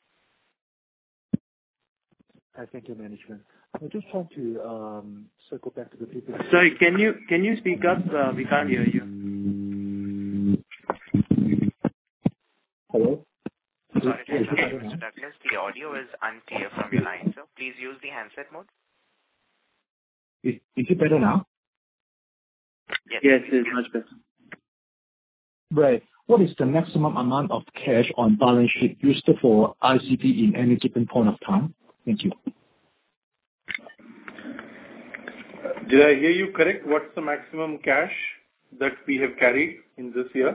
Speaker 17: Thank you, management. I just want to circle back to the people.
Speaker 3: Sorry, can you speak up? We can't hear you.
Speaker 17: Hello?
Speaker 1: Sorry to interrupt, Mr. Douglas. The audio is unclear from your line, so please use the handset mode.
Speaker 17: Is it better now?
Speaker 3: Yes, it's much better.
Speaker 17: Right. What is the maximum amount of cash on balance sheet used for ICD in any given point of time? Thank you.
Speaker 7: Did I hear you correct? What's the maximum cash that we have carried in this year?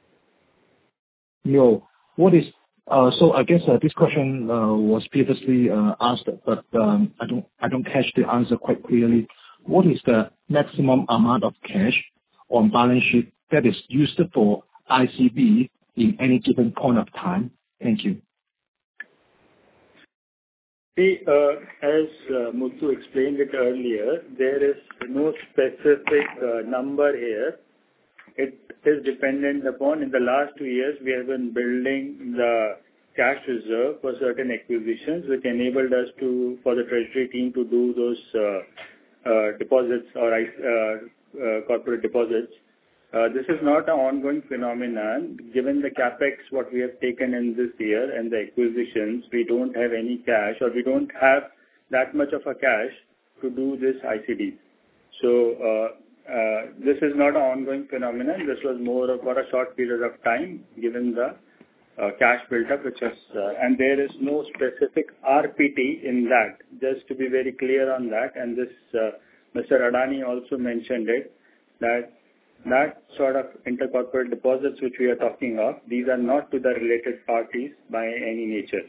Speaker 17: No. What is so I guess this question was previously asked, but I don't catch the answer quite clearly. What is the maximum amount of cash on balance sheet that is used for ICB in any given point of time? Thank you.
Speaker 18: See, as Muthu explained it earlier, there is no specific number here. It is dependent upon, in the last 2 years, we have been building the cash reserve for certain acquisitions, which enabled us for the treasury team to do those deposits or corporate deposits. This is not an ongoing phenomenon. Given the CapEx, what we have taken in this year and the acquisitions, we don't have any cash, or we don't have that much of a cash to do this ICD. So this is not an ongoing phenomenon. This was more for a short period of time, given the cash build-up, which is, and there is no specific RPT in that. Just to be very clear on that, and this Mr. Adani also mentioned it, that sort of intercorporate deposits which we are talking of, these are not to the related parties by any nature.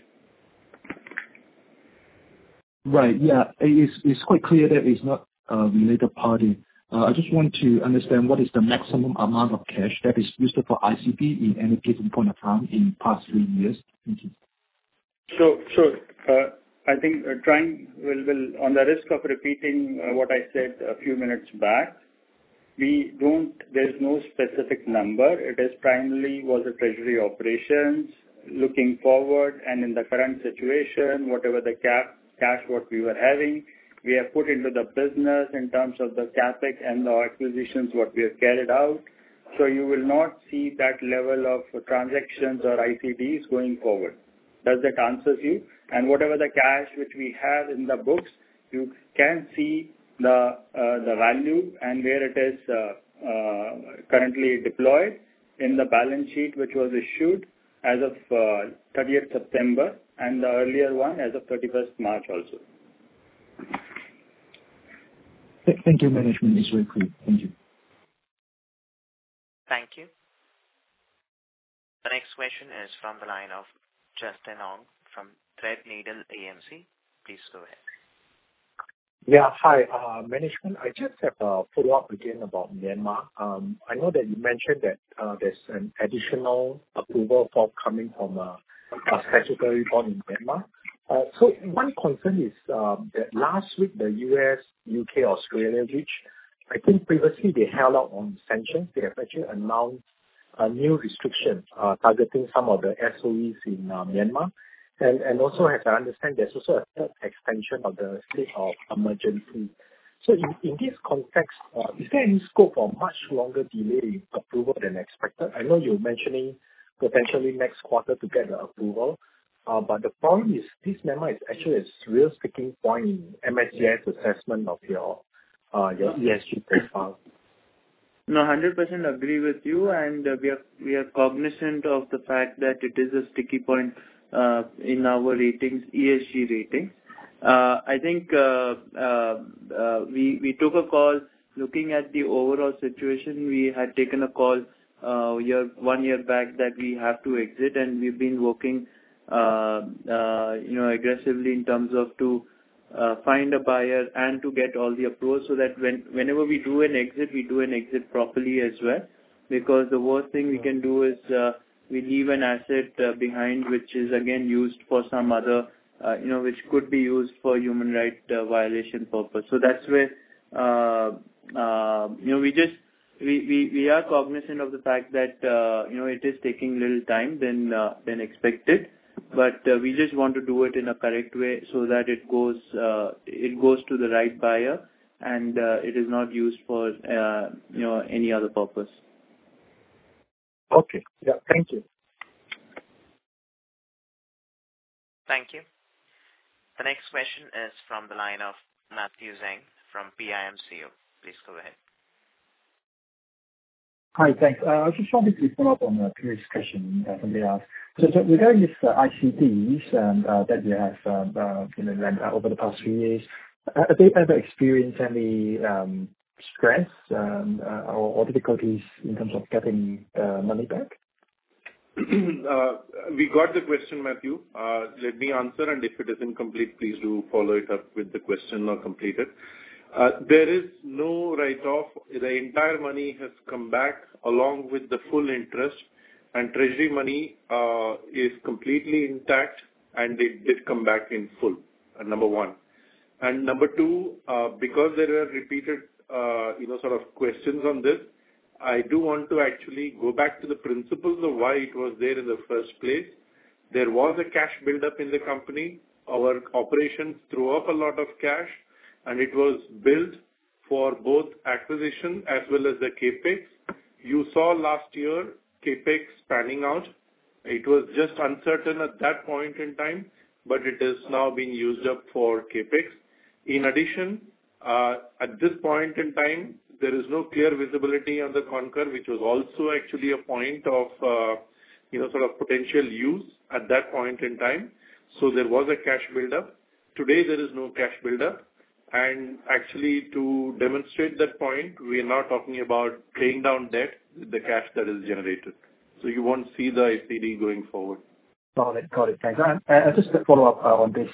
Speaker 17: Right. Yeah. It's quite clear that it's not a related party. I just want to understand what is the maximum amount of cash that is used for ICB in any given point of time in past 3 years. Thank you.
Speaker 18: Sure. I think will on the risk of repeating what I said a few minutes back, there's no specific number. It is primarily was a treasury operations looking forward, and in the current situation, whatever the cash what we were having, we have put into the business in terms of the CapEx and the acquisitions what we have carried out. So you will not see that level of transactions or ICDs going forward. Does that answer you? And whatever the cash which we have in the books, you can see the value and where it is currently deployed, in the balance sheet which was issued as of 30th September and the earlier one as of 31st March also.
Speaker 17: Thank you, management. It's very clear. Thank you.
Speaker 1: Thank you. The next question is from the line of Justin Ong from Threadneedle AMC. Please go ahead.
Speaker 19: Yeah. Hi, management. I just have a follow-up again about Myanmar. I know that you mentioned that there's an additional approval forthcoming from a statutory bond in Myanmar. So one concern is that last week, the U.S., U.K., Australia, which I think previously they held out on sanctions, they have actually announced a new restriction targeting some of the SOEs in Myanmar. And also, as I understand, there's also a third extension of the state of emergency. So in this context, is there any scope for much longer delay in approval than expected? I know you're mentioning potentially next quarter to get the approval, but the problem is this Myanmar is actually a real sticking point in MSCI's assessment of your ESG profile.
Speaker 3: No, 100% agree with you, and we are cognizant of the fact that it is a sticky point in our ratings, ESG ratings. I think we took a call looking at the overall situation. We had taken a call 1 year back that we have to exit, and we've been working aggressively in terms of to find a buyer and to get all the approvals so that whenever we do an exit properly as well. Because the worst thing we can do is we leave an asset behind which is again used for some other, which could be used for human rights violation purpose. So that's where, we are cognizant of the fact that, it is taking a little time than expected. But we just want to do it in a correct way so that it goes to the right buyer and it is not used for, any other purpose.
Speaker 19: Okay. Yeah. Thank you.
Speaker 1: Thank you. The next question is from the line of Matthew Zheng from PIMCO. Please go ahead.
Speaker 20: Hi, thanks. I just wanted to follow up on the previous question somebody asked. So regarding this ICDs that you have lent out over the past few years, have they ever experienced any stress or difficulties in terms of getting money back?
Speaker 7: We got the question, Matthew. Let me answer, and if it is incomplete, please do follow it up with the question or complete it. There is no write-off. The entire money has come back along with the full interest, and treasury money is completely intact, and it did come back in full, number one. And number two, because there were repeated, sort of questions on this, I do want to actually go back to the principles of why it was there in the first place. There was a cash buildup in the company. Our operations threw up a lot of cash, and it was built for both acquisition as well as the CAPEX. You saw last year CAPEX panning out. It was just uncertain at that point in time, but it is now being used up for CAPEX. In addition, at this point in time, there is no clear visibility on the Concor, which was also actually a point of, sort of potential use at that point in time. So there was a cash buildup. Today, there is no cash buildup. And actually, to demonstrate that point, we are now talking about paying down debt with the cash that is generated. So you won't see the ICD going forward.
Speaker 20: Got it. Thanks. And just to follow up on this,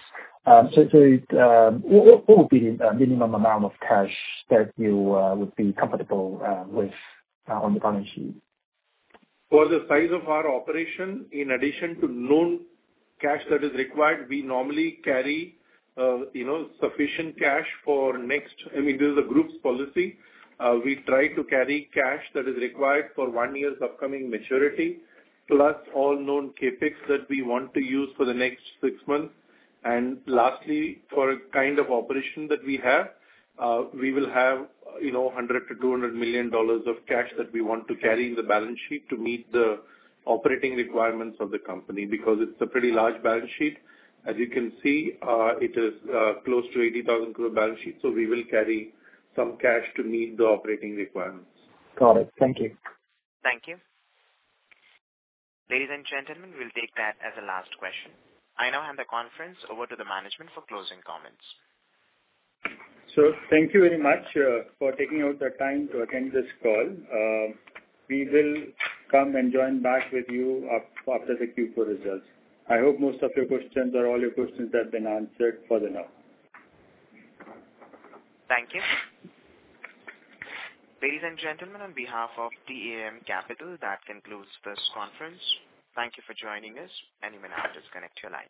Speaker 20: what would be the minimum amount of cash that you would be comfortable with on the balance sheet?
Speaker 7: For the size of our operation, in addition to known cash that is required, we normally carry sufficient cash for next. I mean, this is the group's policy. We try to carry cash that is required for 1 year's upcoming maturity, plus all known CAPEX that we want to use for the next 6 months. And lastly, for a kind of operation that we have, we will have, $100 to $200 million of cash that we want to carry in the balance sheet to meet the operating requirements of the company, because it's a pretty large balance sheet. As you can see, it is close to 80,000 crore balance sheet, so we will carry some cash to meet the operating requirements.
Speaker 20: Got it. Thank you.
Speaker 1: Thank you. Ladies and gentlemen, we'll take that as the last question. I now hand the conference over to the management for closing comments.
Speaker 18: So thank you very much for taking out the time to attend this call. We will come and join back with you after the Q4 results. I hope most of your questions or all your questions have been answered for the now.
Speaker 1: Thank you. Ladies and gentlemen, on behalf of DAM Capital, that concludes this conference. Thank you for joining us, and you may now disconnect your line.